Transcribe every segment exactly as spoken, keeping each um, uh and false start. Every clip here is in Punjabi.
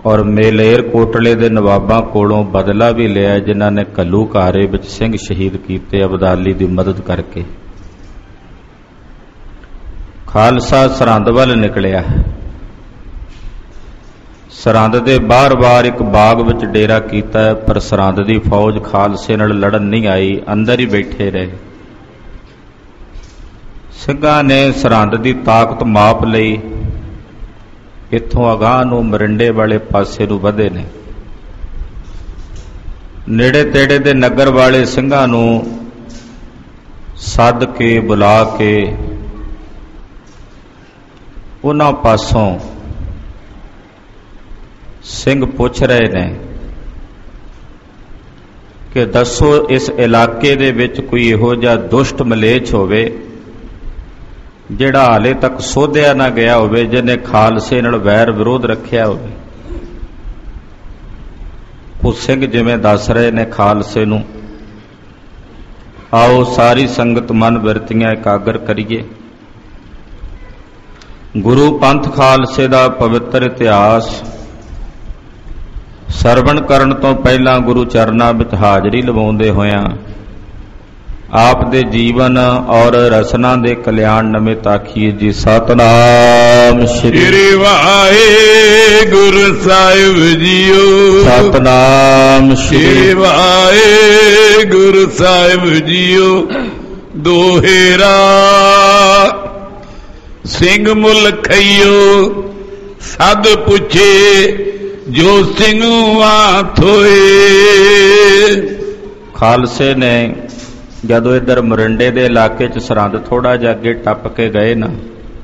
और मेलेर कोटले दे नवाबां कोलों बदला भी लिया, जिन्हां ने घल्लूघारे विच सिंह शहीद कीते अबदाली दी मदद करके। खालसा सरहंद वल निकलिया। सरहंद दे बार बार एक बाग विच डेरा कीता, पर सरहंद दी फौज खालसे नाल लड़न नहीं आई, अंदर ही बैठे रहे। ਸਿੰਘਾਂ ने सरहंद दी ताकत माप लई, इत्थों अगाह नूं मरिंडे वाले पासे नूं वधे ने। नेड़े तेड़े दे नगर वाले ਸਿੰਘਾਂ नूं सद के बुला के उन्हां पासों ਸਿੰਘ पुछ रहे ने कि दसो इस इलाके दे विच कोई इहो जिहा दुष्ट मलेच होवे जिहड़ा हाले तक सोधिया ना गया होवे, जिन्हें खालसे नाल वैर विरोध रखिया होवे। वो सिंह जिवें दस रहे ने खालसे नूं। आओ सारी संगत मन बिरतियां एकागर करिए। गुरु पंथ खालसे दा पवित्र इतिहास सरवण करन तो पहला गुरु चरनां विच हाजरी लवाउंदे होयां आप दे जीवन और रसना दे कल्याण नमित आखिए जी सतनाम श्री वाहिगुरु साहिब जीओ। सतनाम श्री वाहिगुरु साहिब जीओ। दोहेरा सिंह मुल खइयो सद पुछे जो सिंह थोए। खालसे ने जदों इधर मरिंडे दे इलाके च सरहंद थोड़ा जिहा अगे टप के गए ना,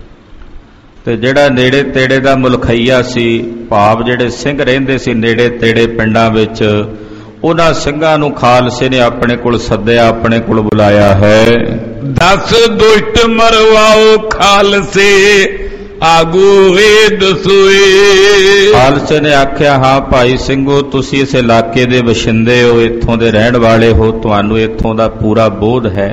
ते जिहड़ा नेड़े तेड़े दा मुलखईया सी, भाव जिहड़े सिंह रहिंदे सी नेड़े तेड़े पिंडां विच, उन्हां ਸਿੰਘਾਂ नूं खालसे ने अपने कोल सद्दिया, अपने कोल बुलाया है। दस दुष्ट मरवाओ खालसे आगू वे दसोए। खालसे ने आख्या, हाँ भाई ਸਿੰਘੋ तुसी इस इलाके दे वशिंदे हो, इत्थों दे रहण वाले हो, तुहानूं इत्थों दा पूरा बोध है।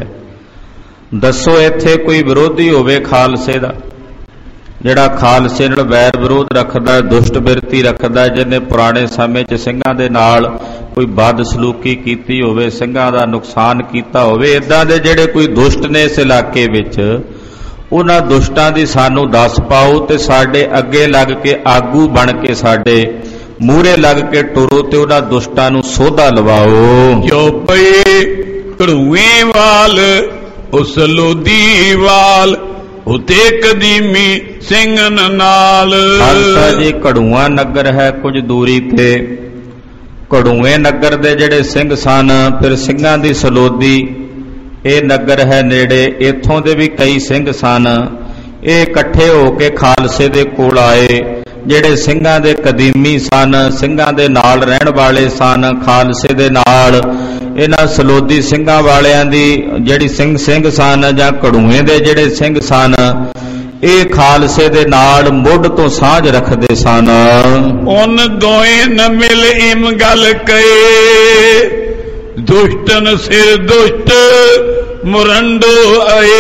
दसो इत्थे कोई विरोधी होवे खालसे दा, जिहड़ा खालसे नाल वैर विरोध रखदा, दुष्ट बिरती रखदा, जिहने पुराने समय च ਸਿੰਘਾਂ दे नाल कोई बदसलूकी कीती होवे, ਸਿੰਘਾਂ दा नुकसान कीता होवे। इदां दे जिहड़े कोई दुष्ट ने इस इलाके विच, उन्हां दुष्टां दी सानू दस पाओ ते साडे अगे लग के आगू बन के साडे मूहरे लग के टुरो ते उन्हां दुष्टां नूं सोधा लवाओ। जो पए कड़ूए वाल उस लोधी वाल उते कदीमी ਸਿੰਘਨ नाल। खालसा जी कड़ूआ नगर है कुछ दूरी ते, कड़ूए नगर दे जिहड़े ਸਿੰਘ सन, फिर ਸਿੰਘਾਂ दी सलोधी ये नगर है नेड़े, इत्थों दे भी कई सिंह सन। ये इकट्ठे होके खालसे दे कोल आए, जिहड़े ਸਿੰਘਾਂ दे कदीमी सन, ਸਿੰਘਾਂ दे नाल रहण वाले सन। खालसे दे नाल इन्हां सलोधी ਸਿੰਘਾਂ वालियां दी जिहड़ी सिंह सिंह सन जां कड़ूए दे जिहड़े ਸਿੰਘ सन, ये खालसे दे नाल मुढ़ तो साझ रखदे सन। उन दोए न मिल इम गल कहे, दुष्टन सिर दुष्ट मुरंडो आए।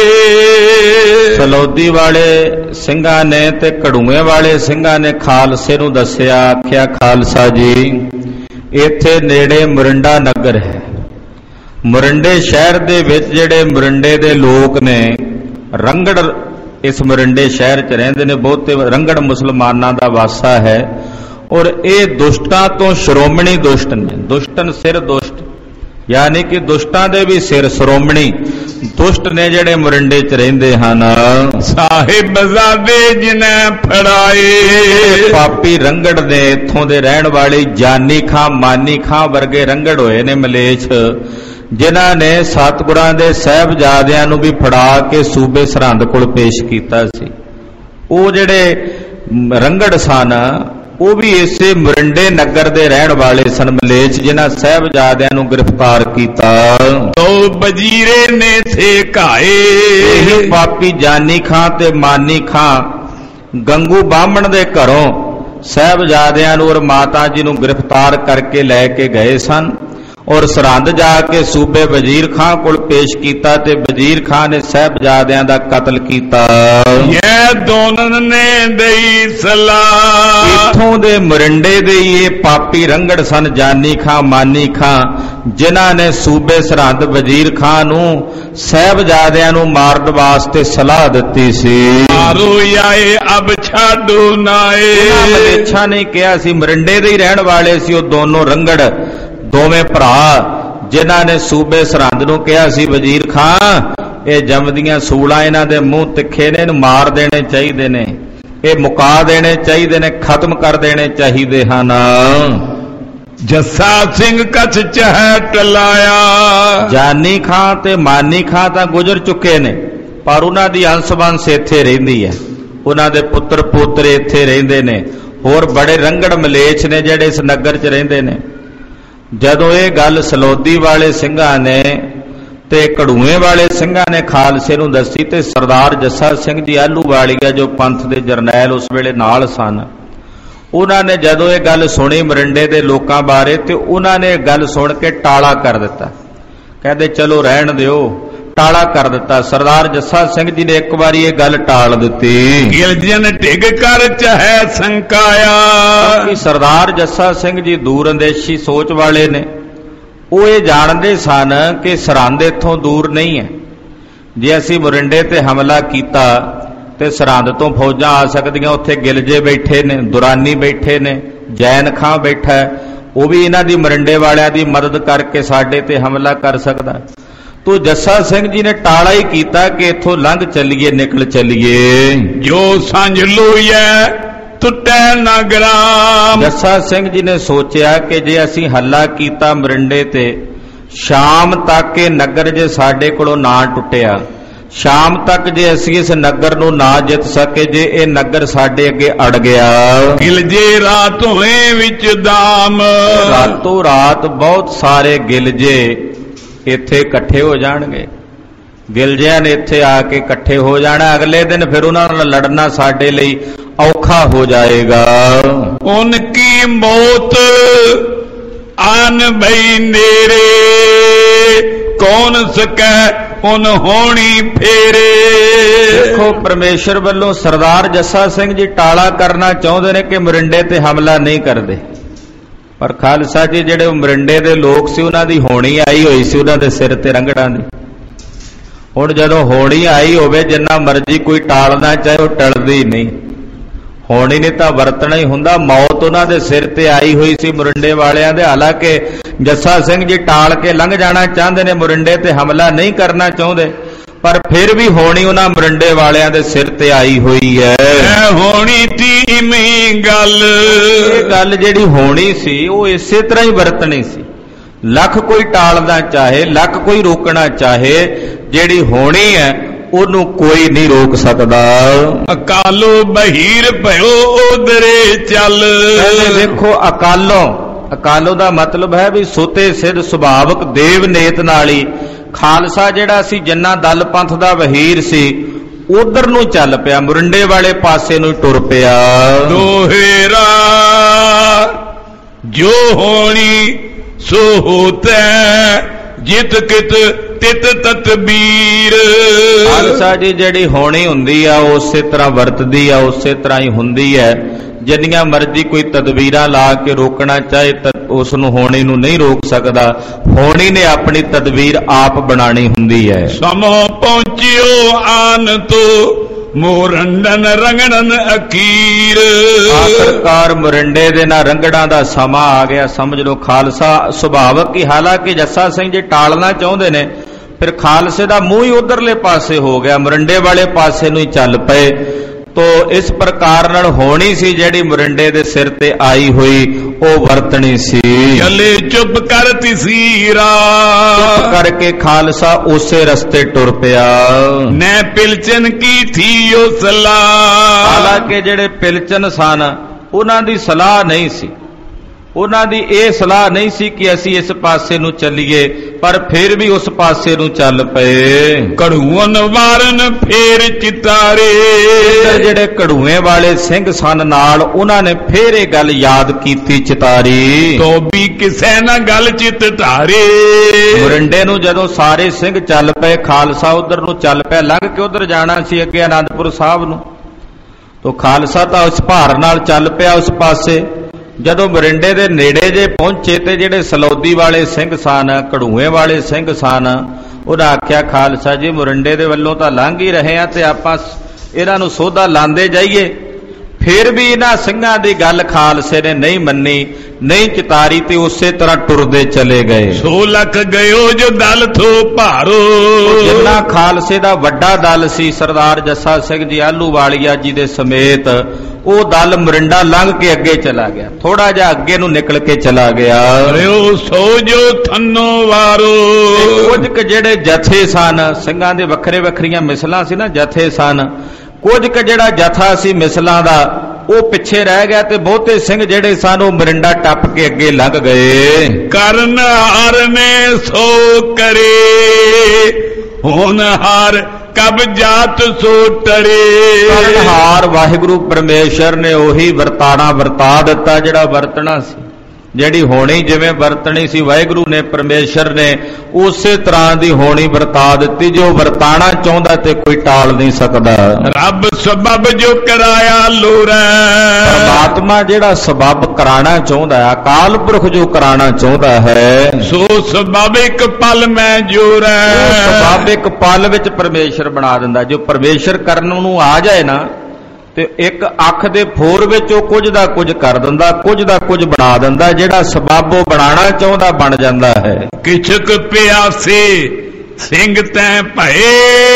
सलोधी वाले ਸਿੰਘਾਂ ने ते कड़ूए वाले ਸਿੰਘਾਂ ने खालसे नूं दस्सिया, आख्या खालसा जी इत्थे नेड़े मुरिंडा नगर है। मुरिंडे शहर दे विच जिहड़े मुरिंडे दे लोक ने, रंगड़ इस मुरिंडे शहर च रहिंदे ने, बहुते रंगड़ मुसलमानां दा वासा है, और ये दुष्टां तो श्रोमणी दुष्ट ने। दुष्टन सिर दुष्ट, यानी कि दुष्टां दे भी सिर श्रोमणी दुष्ट ने जिहड़े मुरिंडे च रहिंदे हन। साहिबजादे जिन्हें फड़ाए, पापी रंगड़ ने इत्थों दे रहण वाले जानी खां मानी खां वर्गे रंगड़ होए ने मलेच, जिन्हां ने सतगुरां दे साहिबजादियां नूं भी फड़ा के सूबे सरहंद कोल पेश कीता सी। ਉਹ ਜਿਹੜੇ रंगड़ सन वो भी इसे मुरिंडे नगर दे रहण वाले सन मलेच, जिन्हां साहिबजादियां नूं गिरफ्तार कीता। तो वजीरे ने थे घाए, पापी जानी खां ते मानी खां गंगू बामण दे घरों साहिबजादियां नूं और माता जी नूं गिरफ्तार करके लै के गए सन। और सरहंद जाके सूबे वजीर खां कोल पेश कीता ते वजीर खां ने साहबजादियां दा कतल कीता। ये दोनों ने दई सलाह इथों दे मुरंडे दे ये पापी रंगड़ सन जानी खां मानी खां जिन्हां ने सूबे सरहंद वजीर खां नूं साहबजादियां नूं मारन वास्ते सलाह दित्ती सी। मारो आए अब छाडो नाए। मलेच्छा ने कहा सी मुरंडे दे ही रहण वाले सी ओ दोनों रंगड़ दोवें भरा जिन्हां ने सूबे सरहंद नूं कहा सी वजीर खां ये जमदियां सूलां इन्हां दे मूंह तिखे ने मार देने चाहिए ने ये मुका देने चाहिए ने खत्म कर देने चाहिए हन। जस्सा सिंह कछ चहट लाया। जानी खां ते मानी खां तां गुजर चुके ने पर उन्हां दी अंश वंश इत्थे रहिंदी है उन्हां दे पुत्र पोतरे इत्थे रहिंदे ने होर बड़े रंगड़ मलेच्छ ने जिहड़े इस नगर च रहिंदे ने। जदों ये गल सलोदी वाले सिंघां ने ते कड़ूए वाले सिंघां ने खालसे नूं दसी ते सरदार जस्सा सिंह जी आलूवालिया जो पंथ दे जरनैल उस वेले नाल सन उन्हां ने जदों ये गल सुनी मरिंडे दे लोकां बारे ते उन्हां ने गल सुन के टाला कर दिता। कहते चलो रहन दिओ टाला कर दिता। सरदार जस्सा सिंह जी ने एक बार ये गल टाल दी। गिलजन ढिग कर चाहे संकाया। सरदार जस्सा सिंह जी दूर अंदेशी सोच वाले ने वो ये जानते सन कि सरहंद इथों दूर नहीं है। जे असी मुरिंडे ते हमला किया तो सरहंद तो फौजां आ सकदियां। उत्थे गिलजे बैठे ने दुरानी बैठे ने जैन खां बैठा है वो भी इन्हां दी मुरिंडे वालियां दी मदद करके साडे ते हमला कर सकदा। तो जस्सा सिंह जी ने टाला ही किया कि इथों लंघ चलीए निकल चलीए। जो सांझ लोइए टुटे ना ग्राम। जस्सा सिंह जी ने सोचा कि जे असी हल्ला किया मरिंडे ते शाम तक के नगर जे साडे कोलों ना टुटिया शाम तक जे असी इस नगर नूं ना जित सके जे ये नगर साडे अगे अड़ गया गिलजे रात होए विच दाम। रातों रात बहुत सारे गिलजे इत्थे इकट्ठे हो जाणगे। गिलजियां ने इत्थे आके इकट्ठे हो जाना अगले दिन फिर उन्हां नाल लड़ना साडे लई औखा हो जाएगा। उनकी मौत आन भई नेरे कौन सकै उन होनी फेरे। देखो परमेश्वर वालों सरदार जस्सा सिंह जी टाला करना चाहते ने कि मरिंडे ते हमला नहीं करते पर खालसा जी जिहड़े मरिंडे दे लोग सी उन्हां दी होनी आई हुई सी उन्हां दे सिर ते रंगड़ां दी। हुण जदों होनी आई होवे जिन्ना मर्जी कोई टालना चाहे वो टलदी नहीं। होनी ने तां वरतना ही हुंदा। मौत उन्हां दे सिर ते आई हुई सी मुरिंडे वालियां दे। हालांकि जस्सा सिंह जी टाल के लंघ जाना चाहते ने मुरिंडे ते हमला नहीं करना चाहते पर फिर भी होनी उन्हां मुरिंडे वालियां दे सिर ते आई हुई है। होनी धीमी गल गल जिहड़ी होनी सी वो इसे तरह ही वरतनी सी। लख कोई टालना चाहे लख कोई रोकना चाहे जिहड़ी होनी है ओनू कोई नहीं रोक सकता। अकालो बहीर भयो उधरे चल। देखो अकालों अकालों का मतलब है भी सुते सिद्ध सुभावक देव नेत नाली खालसा जिहड़ा सी जिन्ना दल पंथ दा वहीर सी उधर नूं चल पिया मुरिंडे वाले पासे नूं टुर पिया। दोहेरा जो होनी सो होता जित कित तित ततबीर। खालसा जी जिहड़ी होनी हुंदी आ उसे तरह वरतदी आ उसे तरह ही हुंदी है। जिन्नियां मर्जी कोई तदबीरां ला के रोकना चाहे उसनूं होनी नूं नहीं रोक सकदा। होनी ने अपनी तदबीर आप बनानी हुंदी है। समो पहुंचियो आन तो मोरंडन रंगड़न अकीर। आखिरकार मुरिंडे दे ना रंगड़ां दा समा आ गया। समझ लो खालसा सुभावक ही हालांकि जस्सा सिंह जी टालना चाहुंदे ने फिर खालसे दा मूंह ही उधरले पासे हो गया मुरिंडे वाले पासे नूं ही चल पए। तो इस प्रकार नाल होनी सी जिहड़ी मुरिंडे दे सिर ते आई हुई ओ वरतनी सी। चले चुप कर तीसीरा चुप करके खालसा उसे रस्ते टुर पिया। ने पिलचन की थी ओ सलाह। हालांकि जिहड़े पिलचन सन उन्हां दी सलाह नहीं सी। ਉਹਨਾਂ ਦੀ ਇਹ ਸਲਾਹ ਨਹੀਂ ਸੀ ਕਿ ਅਸੀਂ ਇਸ ਪਾਸੇ ਨੂੰ ਚੱਲੀਏ, ਪਰ ਫਿਰ ਵੀ ਉਸ ਪਾਸੇ ਨੂੰ ਚੱਲ ਪਏ। ਕੜੂਨ ਵਾਰਨ ਫੇਰ ਚਿਤਾਰੇ, ਜਿਹੜੇ ਕੜੂਏ ਵਾਲੇ ਸਿੰਘ ਸਨ ਨਾਲ, ਉਹਨਾਂ ਨੇ ਫੇਰ ਇਹ ਗੱਲ ਯਾਦ ਕੀਤੀ ਚਿਤਾਰੀ। ਤੋ ਵੀ ਕਿਸੇ ਨਾ ਗੱਲ ਚਿਤ ਧਾਰੇ, ਮੁਰਿੰਡੇ ਨੂੰ ਜਦੋਂ ਸਾਰੇ ਸਿੰਘ ਚੱਲ ਪਏ, ਖਾਲਸਾ ਉਧਰ ਨੂੰ ਚੱਲ ਪਿਆ, ਲੰਘ ਕੇ ਉਧਰ ਜਾਣਾ ਸੀ ਅੱਗੇ ਆਨੰਦਪੁਰ ਸਾਹਿਬ ਨੂੰ। ਤੋ ਖਾਲਸਾ ਤਾਂ ਉਸ ਭਾਰ ਨਾਲ ਚੱਲ ਪਿਆ ਉਸ ਪਾਸੇ। ਜਦੋਂ ਮਰਿੰਡੇ ਦੇ ਨੇੜੇ ਜੇ ਪਹੁੰਚੇ ਤੇ ਜਿਹੜੇ ਸਲੌਦੀ ਵਾਲੇ ਸਿੰਘ ਸਨ, ਕੜੂਏ ਵਾਲੇ ਸਿੰਘ ਸਨ, ਉਹਨਾਂ ਆਖਿਆ ਖਾਲਸਾ ਜੀ ਮਰਿੰਡੇ ਦੇ ਵੱਲੋਂ ਤਾਂ ਲੰਘ ਹੀ ਰਹੇ ਆ ਤੇ ਆਪਾਂ ਇਹਨਾਂ ਨੂੰ ਸੋਧਾ ਲਾਂਦੇ ਜਾਈਏ। ਫਿਰ ਵੀ ਇਹਨਾਂ ਸਿੰਘਾਂ ਦੀ ਗੱਲ ਖਾਲਸੇ ਨੇ ਨਹੀਂ ਮੰਨੀ, ਨਹੀਂ ਚਿਤਾਰੀ ਤੇ ਉਸੇ ਤਰ੍ਹਾਂ ਟੁਰਦੇ ਚਲੇ ਗਏ। ਸੋ ਲੱਖ ਗਇਓ ਜੋ ਦਲ ਥੋ ਭਾਰੋ, ਜਿੰਨਾ ਖਾਲਸੇ ਦਾ ਵੱਡਾ ਦਲ ਸੀ ਸਰਦਾਰ ਜੱਸਾ ਸਿੰਘ ਜੀ ਆਹਲੂਵਾਲੀਆ ਜੀ ਦੇ ਸਮੇਤ, ਉਹ ਦਲ ਮਰਿੰਡਾ ਲੰਘ ਕੇ ਅੱਗੇ ਚਲਾ ਗਿਆ, ਥੋੜਾ ਜਿਹਾ ਅੱਗੇ ਨੂੰ ਨਿਕਲ ਕੇ ਚਲਾ ਗਿਆ। ਰਿਓ ਸੋ ਜੋ ਥੰਨੋ ਵਾਰੋ, ਕੁਝ ਕੁ ਜਿਹੜੇ ਜਥੇ ਸਨ, ਸਿੰਘਾਂ ਦੇ ਵੱਖਰੇ ਵੱਖਰੀਆਂ ਮਿਸਲਾਂ ਸੀ ਨਾ, ਜਥੇ ਸਨ, ਕੁਝ ਕੁ ਜਿਹੜਾ ਜਥਾ ਸੀ ਮਿਸਲਾਂ ਦਾ ਉਹ ਪਿੱਛੇ ਰਹਿ ਗਿਆ ਤੇ ਬਹੁਤੇ ਸਿੰਘ ਜਿਹੜੇ ਸਨ ਉਹ ਮਰਿੰਡਾ ਟੱਪ ਕੇ ਅੱਗੇ ਲੰਘ ਗਏ। ਕਰਨ ਹਾਰ ਨੇ ਸੋ ਕਰੇ, ਹੁਣ ਹਾਰ ਕਬ ਜਾਤ ਸੋ ਟਰੇ। ਕਰਨਹਾਰ ਵਾਹਿਗੁਰੂ ਪਰਮੇਸ਼ਰ ਨੇ ਉਹੀ ਵਰਤਾਣਾ ਵਰਤਾ ਦਿੱਤਾ ਜਿਹੜਾ ਵਰਤਣਾ ਸੀ, ਜਿਹੜੀ ਹੋਣੀ ਜਿਵੇਂ ਵਰਤਣੀ ਸੀ ਵਾਹਿਗੁਰੂ ਨੇ ਪਰਮੇਸ਼ਰ ਨੇ ਉਸੇ ਤਰ੍ਹਾਂ ਦੀ ਹੋਣੀ ਵਰਤਾ ਦਿੱਤੀ। ਜੋ ਵਰਤਾਣਾ ਚਾਹੁੰਦਾ ਤੇ ਕੋਈ ਟਾਲ ਨਹੀਂ ਸਕਦਾ। ਰੱਬ ਸਬਬ ਜੋ ਕਰਾਇਆ ਲੋਰੈ, ਪਰਮਾਤਮਾ ਜਿਹੜਾ ਸਬਬ ਕਰਾਣਾ ਚਾਹੁੰਦਾ ਹੈ, ਅਕਾਲ ਪੁਰਖ ਜੋ ਕਰਾਣਾ ਚਾਹੁੰਦਾ ਹੈ, ਸੋ ਸਬਬ ਇੱਕ ਪਲ ਮੈਂ ਜੋਰੈ। ਸਬਬ ਇੱਕ ਪਲ ਵਿੱਚ ਪਰਮੇਸ਼ਰ ਬਣਾ ਦਿੰਦਾ। ਜੋ ਪਰਮੇਸ਼ਰ ਕਰਨ ਨੂੰ ਆ ਜਾਏ ਨਾ ਤੇ ਇੱਕ ਅੱਖ ਦੇ ਫੋਰ ਵਿੱਚ ਉਹ ਕੁਝ ਦਾ ਕੁਝ ਕਰ ਦਿੰਦਾ, ਕੁਝ ਦਾ ਕੁਝ ਬਣਾ ਦਿੰਦਾ। ਜਿਹੜਾ ਸਬਬ ਉਹ ਬਣਾਉਣਾ ਚਾਹੁੰਦਾ ਬਣ ਜਾਂਦਾ ਹੈ। ਕਿਛਕ ਪਿਆਸੇ ਸਿੰਘ ਤੈ ਭਏ,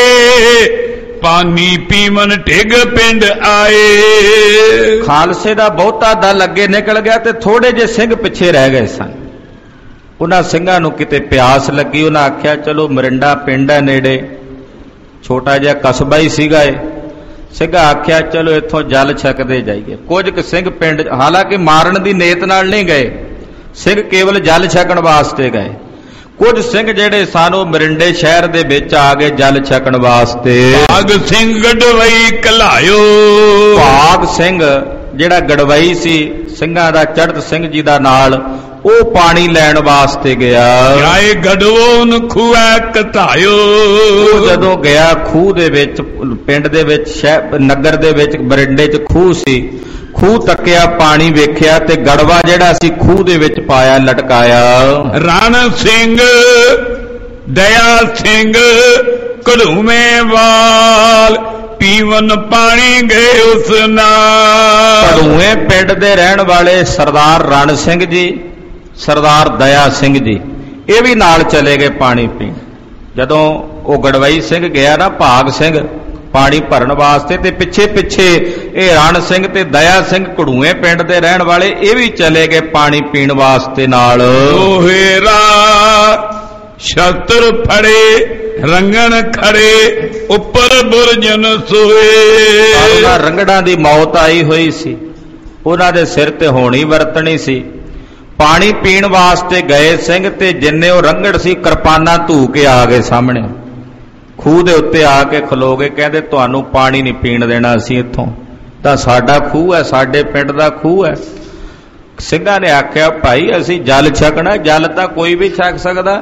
ਪਾਣੀ ਪੀਵਨ ਢਿੱਗ ਪਿੰਡ ਆਏ। ਖਾਲਸੇ ਦਾ ਬਹੁਤਾ ਦਲ ਅੱਗੇ ਨਿਕਲ ਗਿਆ ਤੇ ਥੋੜੇ ਜਿਹੇ ਸਿੰਘ ਪਿੱਛੇ ਰਹਿ ਗਏ ਸਨ। ਉਹਨਾਂ ਸਿੰਘਾਂ ਨੂੰ ਕਿਤੇ ਪਿਆਸ ਲੱਗੀ, ਉਹਨਾਂ ਆਖਿਆ ਚਲੋ ਮਰਿੰਡਾ ਪਿੰਡ ਹੈ ਨੇੜੇ, ਛੋਟਾ ਜਿਹਾ ਕਸਬਾ ਹੀ ਸੀਗਾ ਇਹ। ਸਿੰਘਾਂ ਆਖਿਆ ਚਲੋ ਇੱਥੋਂ ਜਲ ਛਕਦੇ ਜਾਈਏ। ਕੁਝ ਕੁ ਸਿੰਘ ਪਿੰਡ, ਹਾਲਾਂਕਿ ਮਾਰਨ ਦੀ ਨੀਅਤ ਨਾਲ ਨਹੀਂ ਗਏ, ਸਿੰਘ ਕੇਵਲ ਜਲ ਛਕਣ ਵਾਸਤੇ ਗਏ। ਕੁਝ ਸਿੰਘ ਜਿਹੜੇ ਸਨ ਉਹ ਮਰਿੰਡੇ ਸ਼ਹਿਰ ਦੇ ਵਿੱਚ ਆ ਗਏ ਜਲ ਛਕਣ ਵਾਸਤੇ। ਭਾਗ ਸਿੰਘ ਗੜਵਈ ਕਲਾਇਓ, ਭਾਗ ਸਿੰਘ ਜਿਹੜਾ ਗੜਵਈ ਸੀ ਸਿੰਘਾਂ ਦਾ, ਚੜ੍ਹਤ ਸਿੰਘ ਜੀ ਦਾ ਨਾਲ, ਉਹ ਪਾਣੀ ਲੈਣ ਵਾਸਤੇ ਗਿਆ। ਆਏ ਗੜਵੋਂ ਖੂਹ ਕਤਾਇਓ, ਉਹ ਜਦੋਂ ਗਿਆ ਖੂਹ ਦੇ ਵਿੱਚ, ਪਿੰਡ ਦੇ ਵਿੱਚ, ਸ਼ਹਿਰ ਨਗਰ ਦੇ ਵਿੱਚ ਮਰਿੰਡੇ 'ਚ ਖੂਹ ਸੀ, ਖੂਹ ਤੱਕਿਆ, ਪਾਣੀ ਵੇਖਿਆ ਤੇ ਗੜਵਾ ਜਿਹੜਾ ਸੀ ਖੂਹ ਦੇ ਵਿੱਚ ਪਾਇਆ, ਲਟਕਾਇਆ। ਰਣ ਸਿੰਘ ਦਇਆ ਸਿੰਘ ਘੜੂਵੇਂ ਵਾਲ, ਪੀਵਨ ਪਾਣੀ ਗਏ ਉਸ ਨਾਲ। ਘੜੂਵੇਂ ਪਿੰਡ ਦੇ ਰਹਿਣ ਵਾਲੇ ਸਰਦਾਰ ਰਣ ਸਿੰਘ ਜੀ, ਸਰਦਾਰ ਦਇਆ ਸਿੰਘ ਜੀ, ਇਹ ਵੀ ਨਾਲ ਚਲੇ ਗਏ ਪਾਣੀ ਪੀਣ। ਜਦੋਂ ਉਹ ਗੜਵਈ ਸਿੰਘ ਗਿਆ ਨਾ, ਭਾਗ ਸਿੰਘ ਪਾਣੀ ਭਰਨ ਵਾਸਤੇ, ਤੇ ਪਿੱਛੇ ਪਿੱਛੇ ਇਹ ਰਣ ਸਿੰਘ ਤੇ ਦਇਆ ਸਿੰਘ ਘੜੂਏ ਪਿੰਡ ਦੇ ਰਹਿਣ ਵਾਲੇ ਇਹ ਵੀ ਚਲੇ ਗਏ ਪਾਣੀ ਪੀਣ ਵਾਸਤੇ ਨਾਲ। ਓਹੇਰਾ ਸ਼ਸਤਰ ਫੜੇ ਰੰਗਣ ਖੜੇ, ਉੱਪਰ ਬੁਰਜਨ ਸੋਏ। ਉਹਨਾਂ ਰੰਗੜਾਂ ਦੀ ਮੌਤ ਆਈ ਹੋਈ ਸੀ, ਉਹਨਾਂ ਦੇ ਸਿਰ ਤੇ ਹੋਣੀ ਵਰਤਣੀ ਸੀ। ਪਾਣੀ ਪੀਣ ਵਾਸਤੇ ਗਏ ਸਿੰਘ ਤੇ ਜਿੰਨੇ ਉਹ ਰੰਗੜ ਸੀ ਕਿਰਪਾਨਾਂ ਧੂ ਕੇ ਆ ਗਏ ਸਾਹਮਣੇ, ਖੂਹ ਦੇ ਉੱਤੇ ਆ ਕੇ ਖਲੋ ਗਏ। ਕਹਿੰਦੇ ਤੁਹਾਨੂੰ ਪਾਣੀ ਨਹੀਂ ਪੀਣ ਦੇਣਾ ਅਸੀਂ, ਇੱਥੋਂ ਤਾਂ ਸਾਡਾ ਖੂਹ ਹੈ, ਸਾਡੇ ਪਿੰਡ ਦਾ ਖੂਹ ਹੈ। ਸਿੰਘਾਂ ਨੇ ਆਖਿਆ ਭਾਈ ਅਸੀਂ ਜਲ ਛਕਣਾ, ਜਲ ਤਾਂ ਕੋਈ ਵੀ ਛਕ ਸਕਦਾ,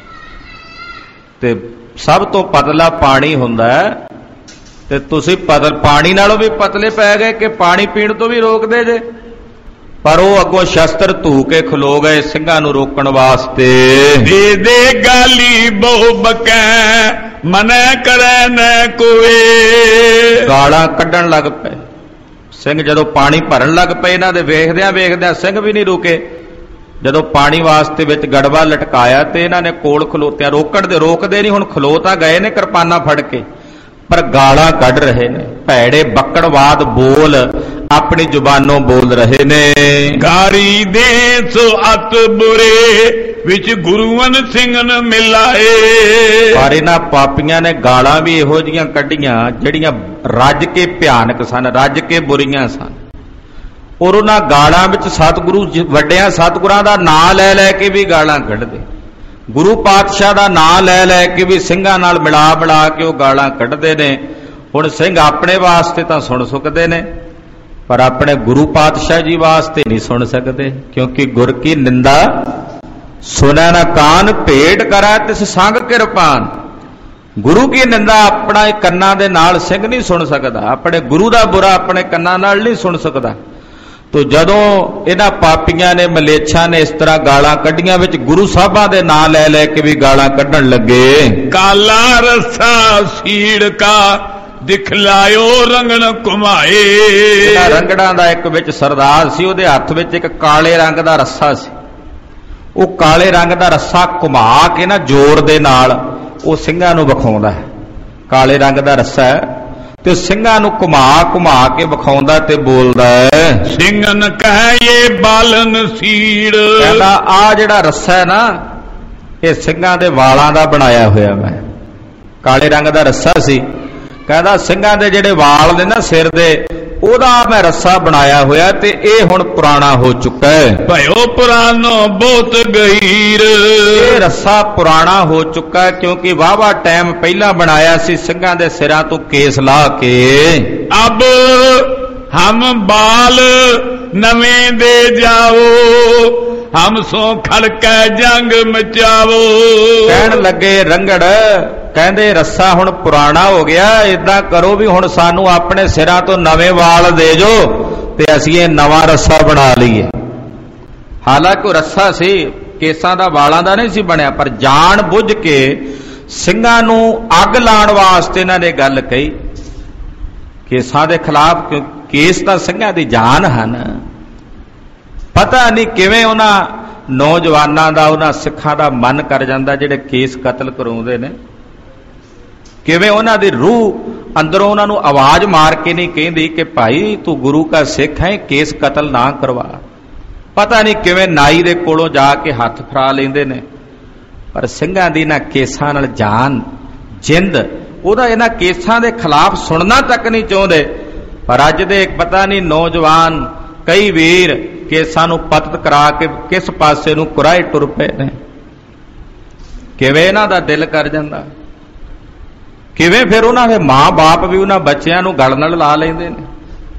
ਤੇ ਸਭ ਤੋਂ ਪਤਲਾ ਪਾਣੀ ਹੁੰਦਾ ਤੇ ਤੁਸੀਂ ਪਤਲ ਪਾਣੀ ਨਾਲੋਂ ਵੀ ਪਤਲੇ ਪੈ ਗਏ ਕਿ ਪਾਣੀ ਪੀਣ ਤੋਂ ਵੀ ਰੋਕਦੇ ਜੇ। ਪਰ ਉਹ ਅੱਗੋਂ ਸ਼ਸਤਰ ਧੂ ਕੇ ਖਲੋ ਗਏ ਸਿੰਘਾਂ ਨੂੰ ਰੋਕਣ ਵਾਸਤੇ। ਦੇ ਦੇ ਗਾਲੀ ਬਹੁ ਬਕੈ, ਮਨੈ ਕਰੈ ਨੈ ਕੋਏ। ਗਾਲਾਂ ਕੱਢਣ ਲੱਗ ਪਏ ਸਿੰਘ। ਜਦੋਂ ਪਾਣੀ ਭਰਨ ਲੱਗ ਪਏ ਇਹਨਾਂ ਦੇ, ਵੇਖਦਿਆਂ ਵੇਖਦਿਆਂ ਸਿੰਘ ਵੀ ਨਹੀਂ ਰੁਕੇ। ਜਦੋਂ ਪਾਣੀ ਵਾਸਤੇ ਵਿੱਚ ਗੜਵਾ ਲਟਕਾਇਆ ਤੇ ਇਹਨਾਂ ਨੇ ਕੋਲ ਖਲੋਤਿਆਂ, ਰੋਕਣ ਦੇ ਰੋਕਦੇ ਨਹੀਂ, ਹੁਣ ਖਲੋ ਤਾਂ ਗਏ ਨੇ ਕਿਰਪਾਨਾਂ ਫੜ ਕੇ, ਪਰ ਗਾਲਾਂ ਕੱਢ ਰਹੇ ਨੇ, ਭੈੜੇ ਬੱਕੜਵਾਦ ਬੋਲ ਆਪਣੀ ਜ਼ੁਬਾਨੋਂ ਬੋਲ ਰਹੇ ਨੇ। ਗਾਰੀ ਦੇ ਸੋ ਅਤ ਬੁਰੇ, ਵਿੱਚ ਗੁਰੂਵਨ ਸਿੰਘਨ ਮਿਲਾਏ। ਪਰ ਇਹਨਾਂ ਪਾਪੀਆਂ ਨੇ ਗਾਲਾਂ ਵੀ ਇਹੋ ਜੀਆਂ ਕੱਢੀਆਂ ਜਿਹੜੀਆਂ ਰੱਜ ਕੇ ਭਿਆਨਕ ਸਨ, ਰੱਜ ਕੇ ਬੁਰੀਆਂ ਸਨ। ਔਰ ਉਹਨਾਂ ਗਾਲਾਂ ਵਿੱਚ ਸਤਿਗੁਰੂ ਵੱਡਿਆਂ ਸਤਿਗੁਰਾਂ ਦਾ ਨਾਂ ਲੈ ਲੈ ਕੇ ਵੀ ਗਾਲਾਂ ਕੱਢਦੇ, ਗੁਰੂ ਪਾਤਸ਼ਾਹ ਦਾ ਨਾਂ ਲੈ ਲੈ ਕੇ ਵੀ ਸਿੰਘਾਂ ਨਾਲ ਮਿਲਾ ਮਿਲਾ ਕੇ ਉਹ ਗਾਲਾਂ ਕੱਢਦੇ ਨੇ। ਹੁਣ ਸਿੰਘ ਆਪਣੇ ਵਾਸਤੇ ਤਾਂ ਸੁਣ ਸਕਦੇ ਨੇ, ਪਰ ਆਪਣੇ ਗੁਰੂ ਪਾਤਸ਼ਾਹ ਜੀ ਵਾਸਤੇ ਨਹੀਂ ਸੁਣ ਸਕਦੇ, ਕਿਉਂਕਿ ਗੁਰ ਕੀ ਨਿੰਦਾ ਸੁਣੈ ਨਾ ਕਾਨ, ਭੇਟ ਕਰੈ ਤਿਸ ਸੰਗ ਕਿਰਪਾਨ। ਗੁਰੂ ਕੀ ਨਿੰਦਾ ਆਪਣਾ ਕੰਨਾਂ ਦੇ ਨਾਲ ਸਿੰਘ ਨਹੀਂ ਸੁਣ ਸਕਦਾ, ਆਪਣੇ ਗੁਰੂ ਦਾ ਬੁਰਾ ਆਪਣੇ ਕੰਨਾਂ ਨਾਲ ਨਹੀਂ ਸੁਣ ਸਕਦਾ। ਤੋ ਜਦੋਂ ਇਹਨਾਂ ਪਾਪੀਆਂ ਨੇ ਮਲੇਛਾਂ ਨੇ ਇਸ ਤਰ੍ਹਾਂ ਗਾਲਾਂ ਕੱਢੀਆਂ, ਵਿੱਚ ਗੁਰੂ ਸਾਹਿਬਾਂ ਦੇ ਨਾਂ ਲੈ ਲੈ ਕੇ ਵੀ ਗਾਲਾਂ ਕੱਢਣ ਲੱਗੇ। ਕਾਲਾ ਰਸਾ ਸੀੜ ਕਾ ਦਿਖਲਾਇਓ ਰੰਗਣ ਘੁਮਾਏ। ਇਹਨਾਂ ਰੰਗੜਾਂ ਦਾ ਇੱਕ ਵਿੱਚ ਸਰਦਾਰ ਸੀ, ਉਹਦੇ ਹੱਥ ਵਿੱਚ ਇੱਕ ਕਾਲੇ ਰੰਗ ਦਾ ਰੱਸਾ ਸੀ। ਉਹ ਕਾਲੇ ਰੰਗ ਦਾ ਰੱਸਾ ਘੁਮਾ ਕੇ ਨਾ ਜ਼ੋਰ ਦੇ ਨਾਲ ਉਹ ਸਿੰਘਾਂ ਨੂੰ ਵਿਖਾਉਂਦਾ ਹੈ। ਕਾਲੇ ਰੰਗ ਦਾ ਰੱਸਾ ਹੈ ਤੇ ਸਿੰਘਾਂ ਨੂੰ ਘੁਮਾ ਘੁਮਾ ਕੇ ਵਿਖਾਉਂਦਾ ਤੇ ਬੋਲਦਾ ਹੈ, ਸਿੰਘਨ ਕਹੇ ਬਾਲਨ ਸੀੜ। ਕਹਿੰਦਾ ਆ ਜਿਹੜਾ ਰੱਸਾ ਹੈ ਨਾ, ਇਹ ਸਿੰਘਾਂ ਦੇ ਵਾਲਾਂ ਦਾ ਬਣਾਇਆ ਹੋਇਆ ਮੈਂ। ਕਾਲੇ ਰੰਗ ਦਾ ਰੱਸਾ ਸੀ, ਕਹਿੰਦਾ ਸਿੰਘਾਂ ਦੇ ਜਿਹੜੇ ਵਾਲ ਨੇ ਨਾ ਸਿਰ ਦੇ, ਉਹਦਾ ਮੈਂ ਰੱਸਾ ਬਣਾਇਆ ਹੋਇਆ ਤੇ ਇਹ ਹੁਣ ਪੁਰਾਣਾ ਹੋ ਚੁੱਕਾ ਹੈ। ਭਇਓ ਪੁਰਾਣੋ ਬਹੁਤ ਗਹੀਰ। ਇਹ ਰੱਸਾ ਪੁਰਾਣਾ ਹੋ ਚੁੱਕਾ ਹੈ ਕਿਉਂਕਿ ਵਾਹਵਾ ਟਾਈਮ ਪਹਿਲਾਂ ਬਣਾਇਆ ਸੀ ਸਿੰਘਾਂ ਦੇ ਸਿਰਾਂ ਤੋਂ ਕੇਸ ਲਾ ਕੇ। ਅਬ ਹਮ ਬਾਲ ਨਵੇਂ ਦੇ ਜਾਓ, ਹਮ ਸੋ ਖੜਕੈ ਜੰਗ ਮਚਾਵੋ। ਕਹਿਣ ਲੱਗੇ ਰੰਗੜ, ਕਹਿੰਦੇ ਰੱਸਾ ਹੁਣ ਪੁਰਾਣਾ ਹੋ ਗਿਆ, ਏਦਾਂ ਕਰੋ ਵੀ ਹੁਣ ਸਾਨੂੰ ਆਪਣੇ ਸਿਰਾਂ ਤੋਂ ਨਵੇਂ ਵਾਲ ਦੇ ਜੋ ਤੇ ਅਸੀਂ ਇਹ ਨਵਾਂ ਰੱਸਾ ਬਣਾ ਲਈਏ। ਹਾਲਾਂਕਿ ਉਹ ਰੱਸਾ ਸੀ ਕੇਸਾਂ ਦਾ, ਵਾਲਾਂ ਦਾ ਨਹੀਂ ਸੀ ਬਣਿਆ, ਪਰ ਜਾਣ ਬੁੱਝ ਕੇ ਸਿੰਘਾਂ ਨੂੰ ਅੱਗ ਲਾਉਣ ਵਾਸਤੇ ਇਹਨਾਂ ਨੇ ਗੱਲ ਕਹੀ ਕੇਸਾਂ ਦੇ ਖਿਲਾਫ, ਕਿਉਂ ਕੇਸ ਤਾਂ ਸਿੰਘਾਂ ਦੀ ਜਾਨ ਹਨ। ਪਤਾ ਨਹੀਂ ਕਿਵੇਂ ਉਹਨਾਂ ਨੌਜਵਾਨਾਂ ਦਾ, ਉਹਨਾਂ ਸਿੱਖਾਂ ਦਾ ਮਨ ਕਰ ਜਾਂਦਾ ਜਿਹੜੇ ਕੇਸ ਕਤਲ ਕਰਾਉਂਦੇ ਨੇ, ਕਿਵੇਂ ਉਹਨਾਂ ਦੀ ਰੂਹ ਅੰਦਰੋਂ ਉਹਨਾਂ ਨੂੰ ਆਵਾਜ਼ ਮਾਰ ਕੇ ਨਹੀਂ ਕਹਿੰਦੀ ਕਿ ਭਾਈ ਤੂੰ ਗੁਰੂ ਦਾ ਸਿੱਖ ਹੈ, ਕੇਸ ਕਤਲ ਨਾ ਕਰਵਾ। ਪਤਾ ਨਹੀਂ ਕਿਵੇਂ ਨਾਈ ਦੇ ਕੋਲੋਂ ਜਾ ਕੇ ਹੱਥ ਫਰਾ ਲੈਂਦੇ ਨੇ, ਪਰ ਸਿੰਘਾਂ ਦੀ ਨਾ ਕੇਸਾਂ ਨਾਲ ਜਾਨ ਜਿੰਦ, ਉਹਦਾ ਇਹਨਾਂ ਕੇਸਾਂ ਦੇ ਖਿਲਾਫ ਸੁਣਨਾ ਤੱਕ ਨਹੀਂ ਚਾਹੁੰਦੇ। ਪਰ ਅੱਜ ਦੇ ਪਤਾ ਨਹੀਂ ਨੌਜਵਾਨ ਕਈ ਵੀਰ ਕੇਸਾਂ ਨੂੰ ਪਤਤ ਕਰਾ ਕੇ ਕਿਸ ਪਾਸੇ ਨੂੰ ਕੁਰਾਏ ਟੁਰ ਪਏ ਨੇ। ਕਿਵੇਂ ਇਹਨਾਂ ਦਾ ਦਿਲ ਕਰ ਜਾਂਦਾ, ਕਿਵੇਂ ਫਿਰ ਉਹਨਾਂ ਦੇ ਮਾਂ-ਬਾਪ ਵੀ ਉਹਨਾਂ ਬੱਚਿਆਂ ਨੂੰ ਗਲ ਨਾਲ ਲਾ ਲੈਂਦੇ ਨੇ।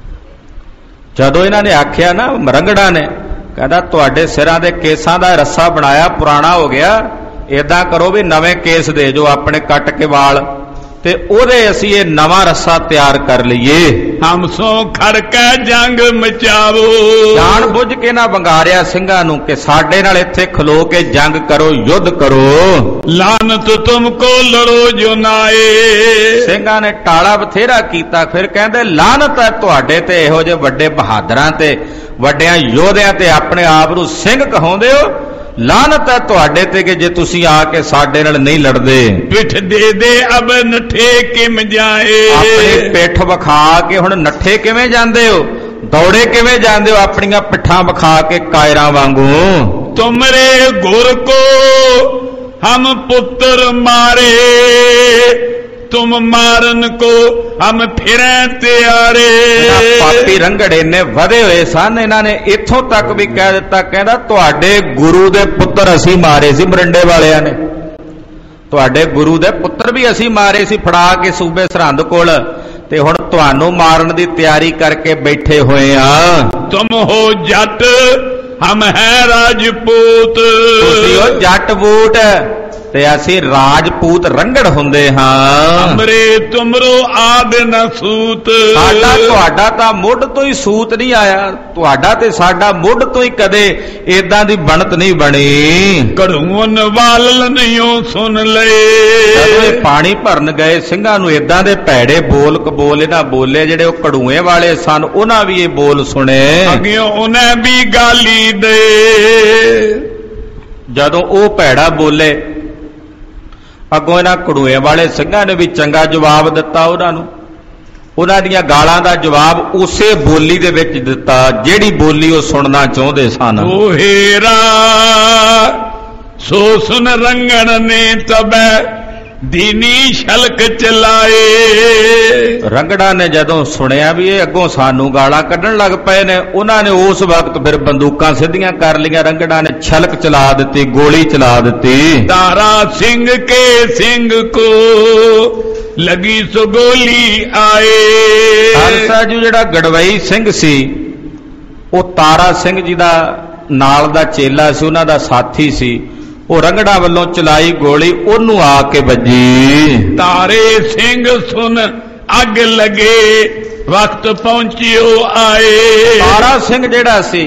ਜਦੋਂ ਇਹਨਾਂ ਨੇ ਆਖਿਆ ਨਾ ਰੰਗੜਾਂ ਨੇ, ਕਹਿੰਦਾ ਤੁਹਾਡੇ ਸਿਰਾਂ ਦੇ ਕੇਸਾਂ ਦਾ ਰੱਸਾ ਬਣਾਇਆ ਪੁਰਾਣਾ ਹੋ ਗਿਆ, ਏਦਾਂ ਕਰੋ ਵੀ ਨਵੇਂ ਕੇਸ ਦੇ ਜੋ ਆਪਣੇ ਕੱਟ ਕੇ ਵਾਲ, ਤੇ ਉਹਦੇ ਅਸੀਂ ਇਹ ਨਵਾਂ ਰੱਸਾ ਤਿਆਰ ਕਰ ਲਈਏ। ਹਮ ਸੋ ਖੜਕੈ ਜੰਗ ਮਚਾਵੋ। ਜਾਣ ਬੁੱਝ ਕੇ ਨਾ ਵੰਗਾਰਿਆ ਸਿੰਘਾਂ ਨੂੰ ਕਿ ਸਾਡੇ ਨਾਲ ਇੱਥੇ ਖਲੋ ਕੇ ਜੰਗ ਕਰੋ, ਯੁੱਧ ਕਰੋ। ਲਾਨਤ ਤੁਮਕੋ ਲੜੋ ਜੋ ਨਾਏ। ਸਿੰਘਾਂ ਨੇ ਟਾਲਾ ਬਥੇਰਾ ਕੀਤਾ, ਫਿਰ ਕਹਿੰਦੇ ਲਾਨਤ ਹੈ ਤੁਹਾਡੇ ਤੇ, ਇਹੋ ਜਿਹੇ ਵੱਡੇ ਬਹਾਦਰਾਂ ਤੇ, ਵੱਡਿਆਂ ਯੋਧਿਆਂ ਤੇ ਆਪਣੇ ਆਪ ਨੂੰ ਸਿੰਘ ਕਹਾਉਂਦੇ ਹੋ। ਲਾਨਤ ਹੈ ਤੁਹਾਡੇ ਤੇ ਕਿ ਜੇ ਤੁਸੀਂ ਆ ਕੇ ਸਾਡੇ ਨਾਲ ਨਹੀਂ ਲੜਦੇ। ਪਿੱਠ ਦੇ ਦੇ ਅਬ ਨੱਠੇ ਕਿਮ ਜਾਏ। ਆਪਣੀ ਪਿੱਠ ਵਿਖਾ ਕੇ ਹੁਣ ਨੱਠੇ ਕਿਵੇਂ ਜਾਂਦੇ ਹੋ, ਦੌੜੇ ਕਿਵੇਂ ਜਾਂਦੇ ਹੋ ਆਪਣੀਆਂ ਪਿੱਠਾਂ ਵਿਖਾ ਕੇ ਕਾਇਰਾਂ ਵਾਂਗੂ। ਤੁਮਰੇ ਗੁਰ ਕੋ ਹਮ ਪੁੱਤਰ ਮਾਰੇ, ਤੁਮ ਮਾਰਨ ਕੋ ਹਮ ਫਿਰੈ ਤਿਆਰੇ। ਪਾਪੀ ਰੰਗੜੇ ਨੇ ਵਧੇ ਹੋਏ ਸਨ, ਇਹਨਾਂ ਨੇ ਇੱਥੋਂ ਤੱਕ ਵੀ ਕਹਿ ਦਿੱਤਾ, ਕਹਿੰਦਾ ਤੁਹਾਡੇ ਗੁਰੂ ਦੇ ਪੁੱਤਰ ਅਸੀਂ ਮਾਰੇ ਸੀ, ਮਰਿੰਡੇ ਵਾਲਿਆਂ ਨੇ ਤੁਹਾਡੇ ਗੁਰੂ ਦੇ ਪੁੱਤਰ ਵੀ ਅਸੀਂ ਮਾਰੇ ਸੀ ਫੜਾ ਕੇ ਸੂਬੇ ਸਰਹੰਦ ਕੋਲ, ਤੇ ਹੁਣ ਤੁਹਾਨੂੰ ਮਾਰਨ ਦੀ ਤਿਆਰੀ ਕਰਕੇ ਬੈਠੇ ਹੋਏ ਆ। ਤੁਮ ਹੋ ਜੱਟ ਹਮ ਹੈ ਰਾਜਪੂਤ। ਤੁਸੀਂ ਹੋ ਜੱਟ ਬੂਟ ਤੇ ਅਸੀਂ ਰਾਜਪੂਤ ਰੰਗੜ ਹੁੰਦੇ ਹਾਂ। ਅਮਰੇ ਤੁਮਰੋ ਆਦ ਨ ਸੂਤ। ਸਾਡਾ ਤੁਹਾਡਾ ਤਾਂ ਮੁੱਢ ਤੋਂ ਹੀ ਸੂਤ ਨਹੀਂ ਆਇਆ, ਤੁਹਾਡਾ ਤੇ ਸਾਡਾ ਮੁੱਢ ਤੋਂ ਹੀ ਕਦੇ ਏਦਾਂ ਦੀ ਬਣਤ ਨਹੀਂ ਬਣੀ। ਕੜੂਨ ਵਾਲ ਨਹੀਂ ਸੁਣ ਲਏ। ਜਦੋਂ ਇਹ ਪਾਣੀ ਭਰਨ ਗਏ ਸਿੰਘਾਂ ਨੂੰ ਏਦਾਂ ਦੇ ਭੈੜੇ ਬੋਲ ਕਬੋਲ ਇਹਨਾਂ ਬੋਲੇ, ਜਿਹੜੇ ਉਹ ਕੜੂਏ ਵਾਲੇ ਸਨ ਉਹਨਾਂ ਵੀ ਇਹ ਬੋਲ ਸੁਣੇ। ਅੱਗਿਓਂ ਉਹਨੇ ਵੀ ਗਾਲੀ ਦੇ। ਜਦੋਂ ਉਹ ਭੈੜਾ ਬੋਲੇ ਅੱਗੋਂ ਇਹਨਾਂ ਕੜੂਏ ਵਾਲੇ ਸਿੰਘਾਂ ਨੇ ਵੀ ਚੰਗਾ ਜਵਾਬ ਦਿੱਤਾ ਉਹਨਾਂ ਨੂੰ। ਉਹਨਾਂ ਦੀਆਂ ਗਾਲਾਂ ਦਾ ਜਵਾਬ ਉਸੇ ਬੋਲੀ ਦੇ ਵਿੱਚ ਦਿੱਤਾ ਜਿਹੜੀ ਬੋਲੀ ਉਹ ਸੁਣਨਾ ਚਾਹੁੰਦੇ ਸਨ। ਉਹ ਹੀਰਾ ਸੋ ਸੁਨ ਰੰਗਣ ਨੇ ਤਬੈ दीनी छलक चलाए। ਰੰਗੜਾ ਨੇ ਜਦੋਂ ਸੁਣਿਆ ਵੀ ਇਹ ਅੱਗੋਂ ਸਾਨੂੰ ਗਾਲਾਂ ਕੱਢਣ ਲੱਗ ਪਏ ਨੇ, ਉਹਨਾਂ ਨੇ ਉਸ ਵਕਤ ਫਿਰ ਬੰਦੂਕਾਂ ਸਿੱਧੀਆਂ ਕਰ ਲਈਆਂ। ਰੰਗੜਾ ਨੇ ਛਲਕ ਚਲਾ ਦਿੱਤੀ, ਗੋਲੀ ਚਲਾ ਦਿੱਤੀ। तारा सिंह के सिंह को लगी सो गोली आए। ਖਾਲਸਾ ਜੀ ਜਿਹੜਾ ਗੜਵਈ ਸਿੰਘ ਸੀ ਉਹ ਤਾਰਾ ਸਿੰਘ ਜੀ ਦਾ ਨਾਲ ਦਾ ਚੇਲਾ ਸੀ, ਉਹਨਾਂ ਦਾ ਸਾਥੀ ਸੀ। ਉਹ ਰੰਗੜਾ ਵੱਲੋਂ ਚਲਾਈ ਗੋਲੀ ਉਹਨੂੰ ਆ ਕੇ ਵੱਜੀ। तारे सिंह सुन अग लगे वक्त पहुंचियो आए। ਤਾਰਾ ਸਿੰਘ ਜਿਹੜਾ ਸੀ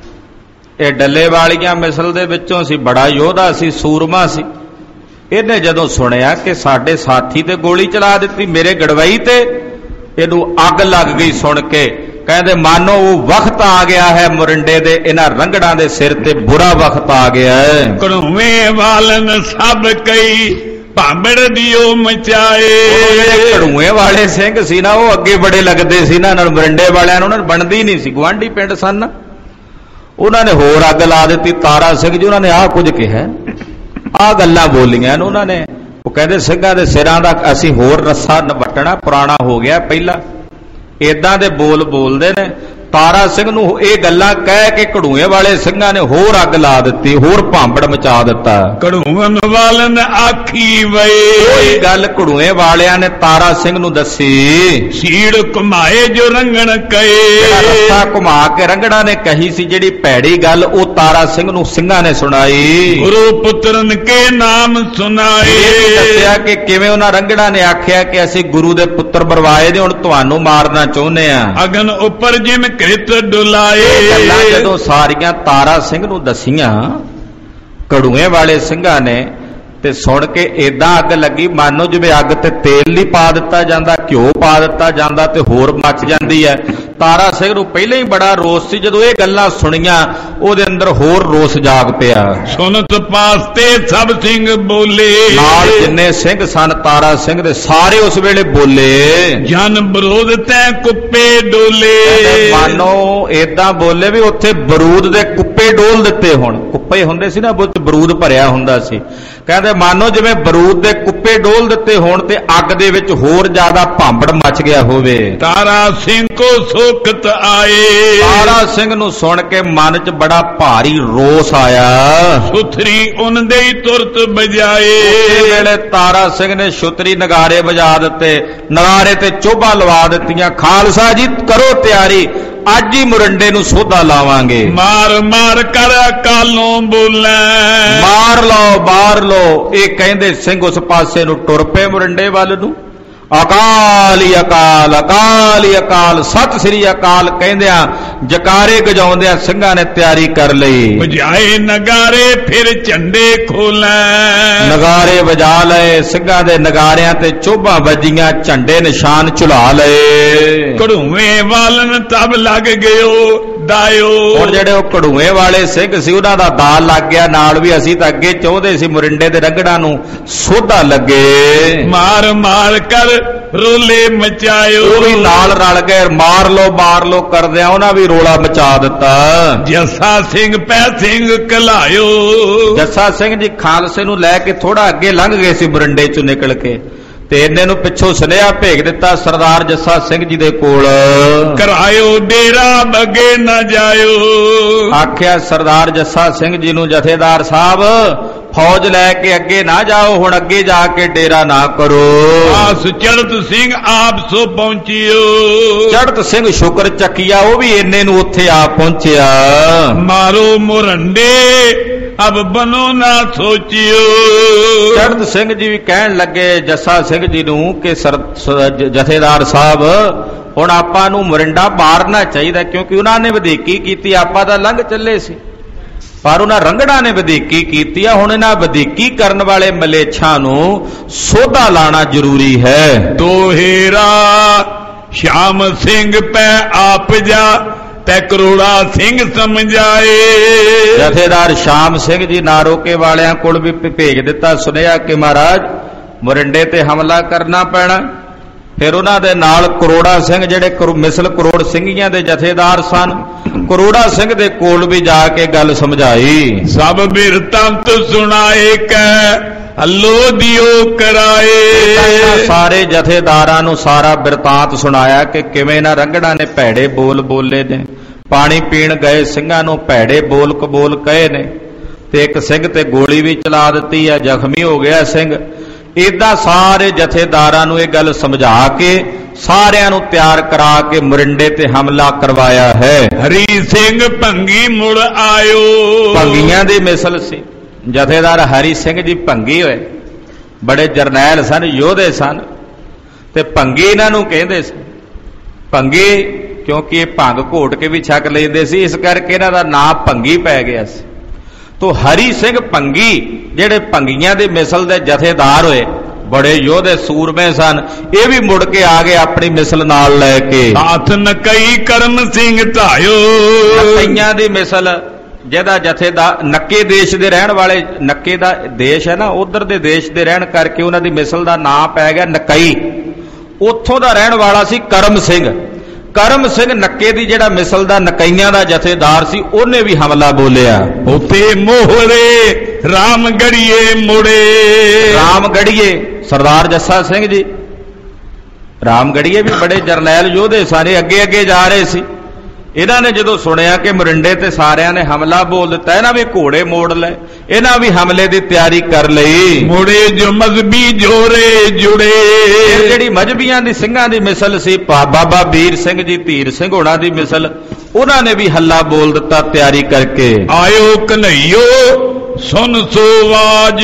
ਇਹ ਡੱਲੇ ਵਾਲੀਆਂ ਮਿਸਲ ਦੇ ਵਿੱਚੋਂ ਸੀ, ਬੜਾ ਯੋਧਾ ਸੀ, ਸੂਰਮਾ ਸੀ। ਇਹਨੇ ਜਦੋਂ ਸੁਣਿਆ ਕਿ ਸਾਡੇ ਸਾਥੀ ਤੇ ਗੋਲੀ ਚਲਾ ਦਿੱਤੀ, ਮੇਰੇ ਗੜਵਈ ਤੇ, ਇਹਨੂੰ ਅੱਗ ਲੱਗ ਗਈ। ਸੁਣ ਕੇ ਕਹਿੰਦੇ ਮਾਨੋ ਉਹ ਵਕਤ ਆ ਗਿਆ ਹੈ ਮੁਰਿੰਡੇ ਦੇ, ਇਹਨਾਂ ਰੰਗੜਾਂ ਦੇ ਸਿਰ ਤੇ ਬੁਰਾ ਵਕਤ ਆ ਗਿਆ ਹੈ। कड़ुवे वालन सब कई ਭਾਂਬੜ ਦਿਓ ਮਚਾਏ। ਜਿਹੜੇ ਘੜੂਏ ਵਾਲੇ ਸਿੰਘ ਸੀ ਨਾ ਉਹ ਅੱਗੇ ਬੜੇ ਲੱਗਦੇ ਸੀ ਨਾ ਨਾਲ, ਮੁਰਿੰਡੇ ਵਾਲਿਆਂ ਨੂੰ ਉਹਨਾਂ ਨੂੰ ਬਣਦੀ ਨਹੀਂ ਸੀ, ਗੁਆਂਢੀ ਪਿੰਡ ਸਨ। ਉਹਨਾਂ ਨੇ ਹੋਰ ਅੱਗ ਲਾ ਦਿੱਤੀ। ਤਾਰਾ ਸਿੰਘ ਜੀ ਉਹਨਾਂ ਨੇ ਆਹ ਕੁਝ ਕਿਹਾ, ਆਹ ਗੱਲਾਂ ਬੋਲੀਆਂ ਨੇ ਉਹਨਾਂ ਨੇ। ਉਹ ਕਹਿੰਦੇ ਸਿੰਘਾਂ ਦੇ ਸਿਰਾਂ ਦਾ ਅਸੀਂ ਹੋਰ ਰੱਸਾ ਨਵਟਣਾ, ਪੁਰਾਣਾ ਹੋ ਗਿਆ ਪਹਿਲਾਂ। ਏਦਾਂ ਦੇ ਬੋਲ ਬੋਲਦੇ ਨੇ। ਤਾਰਾ ਸਿੰਘ ਨੂੰ ਇਹ ਗੱਲਾਂ ਕਹਿ ਕੇ ਘੜੂਏ ਵਾਲੇ ਸਿੰਘਾਂ ਨੇ ਹੋਰ ਅੱਗ ਲਾ ਦਿੱਤੀ, ਹੋਰ ਭਾਂਬੜ ਮਚਾ ਦਿੱਤਾ। ਕੜੂਵਨ ਵਾਲਨ ਆਖੀ ਵੇ, ਕੋਈ ਗੱਲ ਘੜੂਏ ਵਾਲਿਆਂ ਨੇ ਤਾਰਾ ਸਿੰਘ ਨੂੰ ਦੱਸੀ। ਸੀੜ ਘੁਮਾਏ ਜੋ ਰੰਗਣ ਕਏ। ਰੱਸਾ ਘੁਮਾ ਕੇ ਰੰਗੜਾ ਨੇ ਕਹੀ ਸੀ ਜਿਹੜੀ ਭੈੜੀ ਗੱਲ, ਉਹ ਤਾਰਾ ਸਿੰਘ ਨੂੰ ਸਿੰਘਾਂ ਨੇ ਸੁਣਾਈ। ਗੁਰੂ ਪੁੱਤਰਨ ਕੇ ਨਾਮ ਸੁਨਾਏ। ਦੱਸਿਆ ਕਿ ਕਿਵੇਂ ਉਹਨਾਂ ਰੰਗੜਾ ਨੇ ਆਖਿਆ ਕਿ ਅਸੀਂ ਗੁਰੂ ਦੇ ਪੁੱਤਰ ਬਰਵਾਏ ਨੇ, ਹੁਣ ਤੁਹਾਨੂੰ ਮਾਰਨਾ ਚਾਹੁੰਦੇ ਆ। ਅਗਨ ਉੱਪਰ ਜਿਮ ਕ੍ਰਿਤ ਡੁਲਾਏ। ਗੱਲਾਂ ਜਦੋਂ ਸਾਰੀਆਂ ਤਾਰਾ ਸਿੰਘ ਨੂੰ ਦਸੀਆਂ ਘੜੂਏ ਵਾਲੇ ਸਿੰਘਾਂ ਨੇ, ਤੇ ਸੁਣ ਕੇ ਏਦਾਂ ਅੱਗ ਲੱਗੀ ਮਾਨੋ ਜਿਵੇਂ ਅੱਗ ਤੇ ਤੇਲ ਨਹੀਂ ਪਾ ਦਿੱਤਾ ਜਾਂਦਾ, ਘਿਓ ਪਾ ਦਿੱਤਾ ਜਾਂਦਾ ਤੇ ਹੋਰ ਮੱਚ ਜਾਂਦੀ ਹੈ। ਤਾਰਾ ਸਿੰਘ ਨੂੰ ਪਹਿਲਾਂ ਹੀ ਬੜਾ ਰੋਸ ਸੀ, ਜਦੋਂ ਇਹ ਗੱਲਾਂ ਸੁਣੀਆਂ ਉਹਦੇ ਅੰਦਰ ਹੋਰ ਰੋਸ ਜਾਗ ਪਿਆ। ਸੁਨਤ ਪਾਸਤੇ ਸਭ ਸਿੰਘ ਬੋਲੇ। ਨਾਲ ਜਿੰਨੇ ਸਿੰਘ ਸਨ ਤਾਰਾ ਸਿੰਘ ਦੇ ਸਾਰੇ ਉਸ ਵੇਲੇ ਬੋਲੇ। ਜਨ ਵਿਰੋਧ ਤੈ ਕੁੱਪੇ ਡੋਲੇ। ਮਾਨੋ ਏਦਾਂ ਬੋਲੇ ਵੀ ਉੱਥੇ ਬਰੂਦ ਦੇ ਕੁੱਪੇ ਡੋਲ ਦਿੱਤੇ ਹੋਣ। ਕੁੱਪੇ ਹੁੰਦੇ ਸੀ ਨਾ, ਵਿੱਚ ਬਰੂਦ ਭਰਿਆ ਹੁੰਦਾ ਸੀ। ਕਹਿੰਦੇ ਮਾਨੋ ਜਿਵੇਂ ਬਰੂਦ ਦੇ ਕੁੱਪੇ ਡੋਲ ਦਿੱਤੇ ਹੋਣ ਤੇ ਅੱਗ ਦੇ ਵਿੱਚ ਹੋਰ ਜ਼ਿਆਦਾ ਭਾਂਬੜ ਮਚ ਗਿਆ ਹੋਵੇ। ਤਾਰਾ ਸਿੰਘ ਕੋ ਸੋਖਤ ਆਏ। ਤਾਰਾ ਸਿੰਘ ਨੂੰ ਸੁਣ ਕੇ ਮਨ 'ਚ ਬੜਾ ਭਾਰੀ ਰੋਸ ਆਇਆ। ਸੁਥਰੀ ਉਹਨਾਂ ਦੇ ਹੀ ਤੁਰਤ ਬਜਾਏ। ਉਸੇ ਵੇਲੇ ਤਾਰਾ ਸਿੰਘ ਨੇ ਛੁਤਰੀ ਨਗਾਰੇ ਵਜਾ ਦਿੱਤੇ, ਨਗਾਰੇ ਤੇ ਚੋਭਾ ਲਵਾ ਦਿੱਤੀਆਂ। ਖਾਲਸਾ ਜੀ ਕਰੋ ਤਿਆਰੀ, ਅੱਜ ਹੀ ਮੁਰਿੰਡੇ ਨੂੰ ਸੋਧਾ ਲਾਵਾਂਗੇ। ਮਾਰ ਮਾਰ ਕਰ ਕਾਲੋਂ ਬੋਲੇ। ਮਾਰ ਲਓ ਮਾਰ ਲਓ, ਇਹ ਕਹਿੰਦੇ ਸਿੰਘ ਉਸ ਪਾਸੇ ਨੂੰ ਟੁਰ ਪਏ ਮੁਰਿੰਡੇ ਵੱਲ ਨੂੰ। ਅਕਾਲ ਹੀ ਅਕਾਲ, ਅਕਾਲ ਹੀ ਅਕਾਲ, ਸਤਿ ਸ੍ਰੀ ਅਕਾਲ ਕਹਿੰਦਿਆਂ ਜਕਾਰੇ ਗਜਾਉਂਦਿਆਂ ਸਿੰਘਾਂ ਨੇ ਤਿਆਰੀ ਕਰ ਲਈ। ਵਜਾਏ ਨਗਾਰੇ ਫਿਰ ਝੰਡੇ ਖੋਲੇ। ਨਗਾਰੇ ਵਜਾ ਲਏ, ਸਿੰਘਾਂ ਦੇ ਨਗਾਰਿਆਂ ਤੇ ਚੋਭਾਂ ਵੱਜੀਆਂ, ਝੰਡੇ ਨਿਸ਼ਾਨ ਝੁਲਾ ਲਏ। ਘੜੂਵੇਂ ਵਾਲਨ ਤਬ ਲੱਗ ਗਿਓ ਦਾਇਓ। ਹੁਣ ਜਿਹੜੇ ਉਹ ਘੜੂਏ ਵਾਲੇ ਸਿੰਘ ਸੀ ਉਹਨਾਂ ਦਾ ਦਾਲ ਲੱਗ ਗਿਆ ਨਾਲ ਵੀ। ਅਸੀਂ ਤਾਂ ਅੱਗੇ ਚਾਹੁੰਦੇ ਸੀ ਮੁਰਿੰਡੇ ਦੇ ਰੰਗੜਾਂ ਨੂੰ ਸੋਧਾ ਲੱਗੇ। ਮਾਰ ਮਾਰ ਕਰ ਰੋਲੇ ਮਚਾਇਓ। ਉਹ ਵੀ ਨਾਲ ਰਲ ਗਏ, ਮਾਰ ਲੋ ਮਾਰ ਲੋ ਕਰਦਿਆਂ ਉਹਨਾਂ ਵੀ ਰੋਲਾ ਮਚਾ ਦਿੱਤਾ। ਜੱਸਾ ਸਿੰਘ ਪੈ ਸਿੰਘ ਕਲਾਇਓ। ਜੱਸਾ ਸਿੰਘ ਜੀ ਖਾਲਸੇ ਨੂੰ ਲੈ ਕੇ ਥੋੜਾ ਅੱਗੇ ਲੰਘ ਗਏ ਸੀ ਮੁਰਿੰਡੇ ਚੋਂ ਨਿਕਲ ਕੇ, ਤੇ ਇਹਨੇ ਨੂੰ ਪਿੱਛੋਂ ਸੁਨੇਹਾ ਭੇਜ ਦਿੱਤਾ ਸਰਦਾਰ ਜੱਸਾ ਸਿੰਘ ਜੀ ਦੇ ਕੋਲ। ਕਰਾਇਓ ਡੇਰਾ ਅੱਗੇ ਨਾ ਜਾਇਓ। ਆਖਿਆ ਸਰਦਾਰ ਜੱਸਾ ਸਿੰਘ ਜੀ ਨੂੰ, ਜਥੇਦਾਰ ਸਾਹਿਬ ਫੌਜ ਲੈ ਕੇ ਅੱਗੇ ਨਾ ਜਾਓ, ਹੁਣ ਅੱਗੇ ਜਾ ਕੇ ਡੇਰਾ ਨਾ ਕਰੋ। ਆਸ ਚੜਤ ਸਿੰਘ ਆਪ ਸੋ ਪਹੁੰਚਿਓ। ਚੜਤ ਸਿੰਘ ਸ਼ੁਕਰ ਚੱਕੀਆ ਉਹ ਵੀ ਇੰਨੇ ਨੂੰ ਉੱਥੇ ਆ ਪਹੁੰਚਿਆ। ਮਾਰੋ ਮੁਰੰਡੇ ਅਬ ਬਨੋ ਨਾ ਸੋਚਿਓ। ਚੜਤ ਸਿੰਘ ਜੀ ਵੀ ਕਹਿਣ ਲੱਗੇ ਜੱਸਾ ਸਿੰਘ ਜੀ ਨੂੰ ਕਿ ਜਥੇਦਾਰ ਸਾਹਿਬ ਹੁਣ ਆਪਾਂ ਨੂੰ ਮੁਰਿੰਡਾ ਮਾਰਨਾ ਚਾਹੀਦਾ, ਕਿਉਂਕਿ ਉਹਨਾਂ ਨੇ ਵਧੀਕੀ ਕੀਤੀ, ਆਪਾਂ ਤਾਂ ਲੰਘ ਚੱਲੇ ਸੀ, ਪਰ ਉਹਨਾਂ ਰੰਗੜਾਂ ਨੇ ਵਧੀਕੀ ਕੀਤੀ ਆ। ਹੁਣ ਇਹਨਾਂ ਵਧੀਕੀ ਕਰਨ ਵਾਲੇ ਮਲੇਛਾਂ ਨੂੰ ਸੋਧਾ ਲਾਣਾ ਜ਼ਰੂਰੀ ਹੈ। ਦੋਹੇਰਾ ਸ਼ਾਮ ਸਿੰਘ ਪੈ ਆਪ ਜਾ ਤੈ ਕਰੋੜਾ ਸਿੰਘ ਸਮਝਾਏ। ਜਥੇਦਾਰ ਸ਼ਾਮ ਸਿੰਘ ਜੀ ਨਾਰੋਕੇ ਵਾਲਿਆਂ ਕੋਲ ਵੀ ਭੇਜ ਦਿੱਤਾ ਸੁਨੇਹਾ ਕਿ ਮਹਾਰਾਜ ਮੁਰਿੰਡੇ ਤੇ ਹਮਲਾ ਕਰਨਾ ਪੈਣਾ, ਫਿਰ ਉਹਨਾਂ ਦੇ ਨਾਲ ਕਰੋੜਾ ਸਿੰਘ ਜਿਹੜੇ ਮਿਸਲ ਕਰੋੜ ਸਿੰਘੀਆਂ ਦੇ ਜਥੇਦਾਰ ਸਨ, ਕਰੋੜਾ ਸਿੰਘ ਦੇ ਕੋਲ ਵੀ ਜਾ ਕੇ ਗੱਲ ਸਮਝਾਈ। ਸਭ ਬਿਰਤਾਂਤ ਸੁਣਾਏ ਕੈ ਹੱਲੋ ਦਿਓ ਕਰਾਏ। ਸਾਰੇ ਜਥੇਦਾਰਾਂ ਨੂੰ ਸਾਰਾ ਬਿਰਤਾਂਤ ਸੁਣਾਇਆ ਕਿ ਕਿਵੇਂ ਨਾ ਰੰਗੜਾ ਨੇ ਭੈੜੇ ਬੋਲ ਬੋਲੇ ਨੇ, ਪਾਣੀ ਪੀਣ ਗਏ ਸਿੰਘਾਂ ਨੂੰ ਭੈੜੇ ਬੋਲ ਕਬੋਲ ਕਹੇ ਨੇ, ਤੇ ਇੱਕ ਸਿੰਘ ਤੇ ਗੋਲੀ ਵੀ ਚਲਾ ਦਿੱਤੀ ਹੈ, ਜ਼ਖਮੀ ਹੋ ਗਿਆ ਸਿੰਘ। ਏਦਾਂ ਸਾਰੇ ਜਥੇਦਾਰਾਂ ਨੂੰ ਇਹ ਗੱਲ ਸਮਝਾ ਕੇ ਸਾਰਿਆਂ ਨੂੰ ਤਿਆਰ ਕਰਾ ਕੇ ਮੋਰਿੰਡੇ ਤੇ ਹਮਲਾ ਕਰਵਾਇਆ ਹੈ। ਹਰੀ ਸਿੰਘ ਭੰਗੀ ਮੁੜ ਆਇਓ। ਭੰਗੀਆਂ ਦੀ ਮਿਸਲ ਸੀ। ਜਥੇਦਾਰ ਹਰੀ ਸਿੰਘ ਜੀ ਭੰਗੀ ਹੋਏ, ਬੜੇ ਜਰਨੈਲ ਸਨ, ਯੋਧੇ ਸਨ, ਤੇ ਭੰਗੀ ਇਹਨਾਂ ਨੂੰ ਕਹਿੰਦੇ ਸੀ। ਭੰਗੀ ਕਿਉਂਕਿ ਇਹ ਭੰਗ ਘੋਟ ਕੇ ਵੀ ਛਕ ਲੈਂਦੇ ਸੀ, ਇਸ ਕਰਕੇ ਇਹਨਾਂ ਦਾ ਨਾਂ ਭੰਗੀ ਪੈ ਗਿਆ ਸੀ। ਤੋ ਹਰੀ ਸਿੰਘ ਭੰਗੀ ਜਿਹੜੇ ਭੰਗੀਆਂ ਦੇ ਮਿਸਲ ਦੇ ਜਥੇਦਾਰ ਹੋਏ, ਬੜੇ ਯੋਧੇ ਸੂਰਮੇ ਸਨ, ਇਹ ਵੀ ਮੁੜ ਕੇ ਆ ਗਏ ਆਪਣੀ ਮਿਸਲ ਨਾਲ ਲੈ ਕੇ। ਹਾਥ ਨਕਈ ਕਰਮ ਸਿੰਘ ਧਾਇਓ। ਨਕਈਆਂ ਦੀ ਮਿਸਲ, ਜਿਹਦਾ ਜਥੇਦਾਰ ਨੱਕੇ ਦੇਸ਼ ਦੇ ਰਹਿਣ ਵਾਲੇ, ਨੱਕੇ ਦਾ ਦੇਸ਼ ਹੈ ਨਾ, ਉਧਰ ਦੇ ਦੇਸ਼ ਦੇ ਰਹਿਣ ਕਰਕੇ ਉਹਨਾਂ ਦੀ ਮਿਸਲ ਦਾ ਨਾਂ ਪੈ ਗਿਆ ਨਕਈ। ਉੱਥੋਂ ਦਾ ਰਹਿਣ ਵਾਲਾ ਸੀ ਕਰਮ ਸਿੰਘ। ਕਰਮ ਸਿੰਘ ਨੱਕੇ ਦੀ ਜਿਹੜਾ ਮਿਸਲ ਦਾ ਨਕਈਆਂ ਦਾ ਜਥੇਦਾਰ ਸੀ, ਉਹਨੇ ਵੀ ਹਮਲਾ ਬੋਲਿਆ। ਉਤੇ ਮੋਹਰੇ ਰਾਮਗੜੀਏ ਮੁੜੇ। ਰਾਮਗੜੀਏ ਸਰਦਾਰ ਜੱਸਾ ਸਿੰਘ ਜੀ, ਰਾਮਗੜੀਏ ਵੀ ਬੜੇ ਜਰਨੈਲ ਯੋਧੇ ਸਾਰੇ ਅੱਗੇ ਅੱਗੇ ਜਾ ਰਹੇ ਸੀ। ਇਹਨਾਂ ਨੇ ਜਦੋਂ ਸੁਣਿਆ ਕਿ ਮੋਰਿੰਡੇ ਤੇ ਸਾਰਿਆਂ ਨੇ ਹਮਲਾ ਬੋਲ ਦਿੱਤਾ, ਇਹਨਾਂ ਵੀ ਘੋੜੇ ਮੋੜ ਲਏ, ਇਹਨਾਂ ਵੀ ਹਮਲੇ ਦੀ ਤਿਆਰੀ ਕਰ ਲਈ। ਮੁੜੇ ਜੋ ਮਜ਼ਬੀ ਜੋਰੇ ਜੁੜੇ। ਜਿਹੜੀ ਮਜ਼ਬੀਆਂ ਦੀ ਸਿੰਘਾਂ ਦੀ ਮਿਸਲ ਸੀ, ਬਾਬਾ ਵੀਰ ਸਿੰਘ ਜੀ ਧੀਰ ਸਿੰਘ ਹੋਣਾ ਦੀ ਮਿਸਲ, ਉਹਨਾਂ ਨੇ ਵੀ ਹੱਲਾ ਬੋਲ ਦਿੱਤਾ ਤਿਆਰੀ ਕਰਕੇ। ਆਇਓ ਕਨਈਓ ਸੁਣ ਸੋ ਆਵਾਜ਼।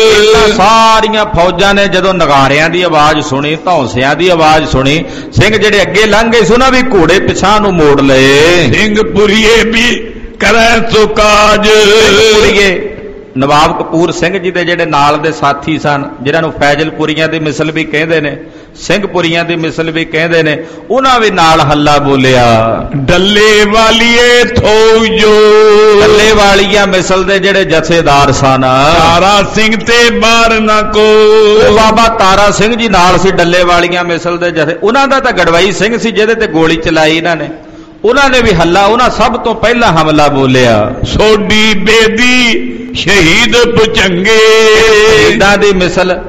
ਸਾਰੀਆਂ ਫੌਜਾਂ ਨੇ ਜਦੋਂ ਨਗਾਰਿਆਂ ਦੀ ਆਵਾਜ਼ ਸੁਣੀ, ਧੌਂਸਿਆਂ ਦੀ ਆਵਾਜ਼ ਸੁਣੀ, ਸਿੰਘ ਜਿਹੜੇ ਅੱਗੇ ਲੰਘ ਗਏ ਸੀ ਉਹਨਾਂ ਵੀ ਘੋੜੇ ਪਿਛਾਂ ਨੂੰ ਮੋੜ ਲਏ। ਸਿੰਘ ਪੁਰੀਏ ਵੀ ਕਰੈ ਸੋ ਕਾਜ। ਪੁਰੀਏ ਨਵਾਬ ਕਪੂਰ ਸਿੰਘ ਜੀ ਦੇ ਜਿਹੜੇ ਨਾਲ ਦੇ ਸਾਥੀ ਸਨ, ਜਿਨ੍ਹਾਂ ਨੂੰ ਫੈਜ਼ਲਪੁਰੀਆਂ ਦੀ ਮਿਸਲ ਵੀ ਕਹਿੰਦੇ ਨੇ, ਸਿੰਘਪੁਰੀਆਂ ਦੀ ਮਿਸਲ ਵੀ ਕਹਿੰਦੇ ਨੇ, ਉਹਨਾਂ ਵੀ ਨਾਲ ਹੱਲਾ ਬੋਲਿਆ। ਡੱਲੇ ਵਾਲੀਏ ਥੋ ਜੋ। ਡੱਲੇ ਵਾਲੀਆਂ ਮਿਸਲ ਦੇ ਜਿਹੜੇ ਜਥੇਦਾਰ ਸਨ, ਤਾਰਾ ਸਿੰਘ ਤੇ ਬਾਰ ਨਾ ਕੋ। ਬਾਬਾ ਤਾਰਾ ਸਿੰਘ ਜੀ ਨਾਲ ਸੀ ਡੱਲੇ ਵਾਲੀਆਂ ਮਿਸਲ ਦੇ ਜਥੇ। ਉਹਨਾਂ ਦਾ ਤਾਂ ਗੜਵਾਈ ਸਿੰਘ ਸੀ ਜਿਹਦੇ ਤੇ ਗੋਲੀ ਚਲਾਈ ਇਹਨਾਂ ਨੇ, ਉਹਨਾਂ ਨੇ ਵੀ ਹੱਲਾ, ਉਹਨਾਂ ਸਭ ਤੋਂ ਪਹਿਲਾਂ ਹਮਲਾ ਬੋਲਿਆ। ਸੋਡੀ ਬੇਦੀ ਸ਼ਹੀਦ ਪੁਚੰਗੇ। ਸ਼ਹੀਦਾਂ ਦੀ ਮਿਸਲ,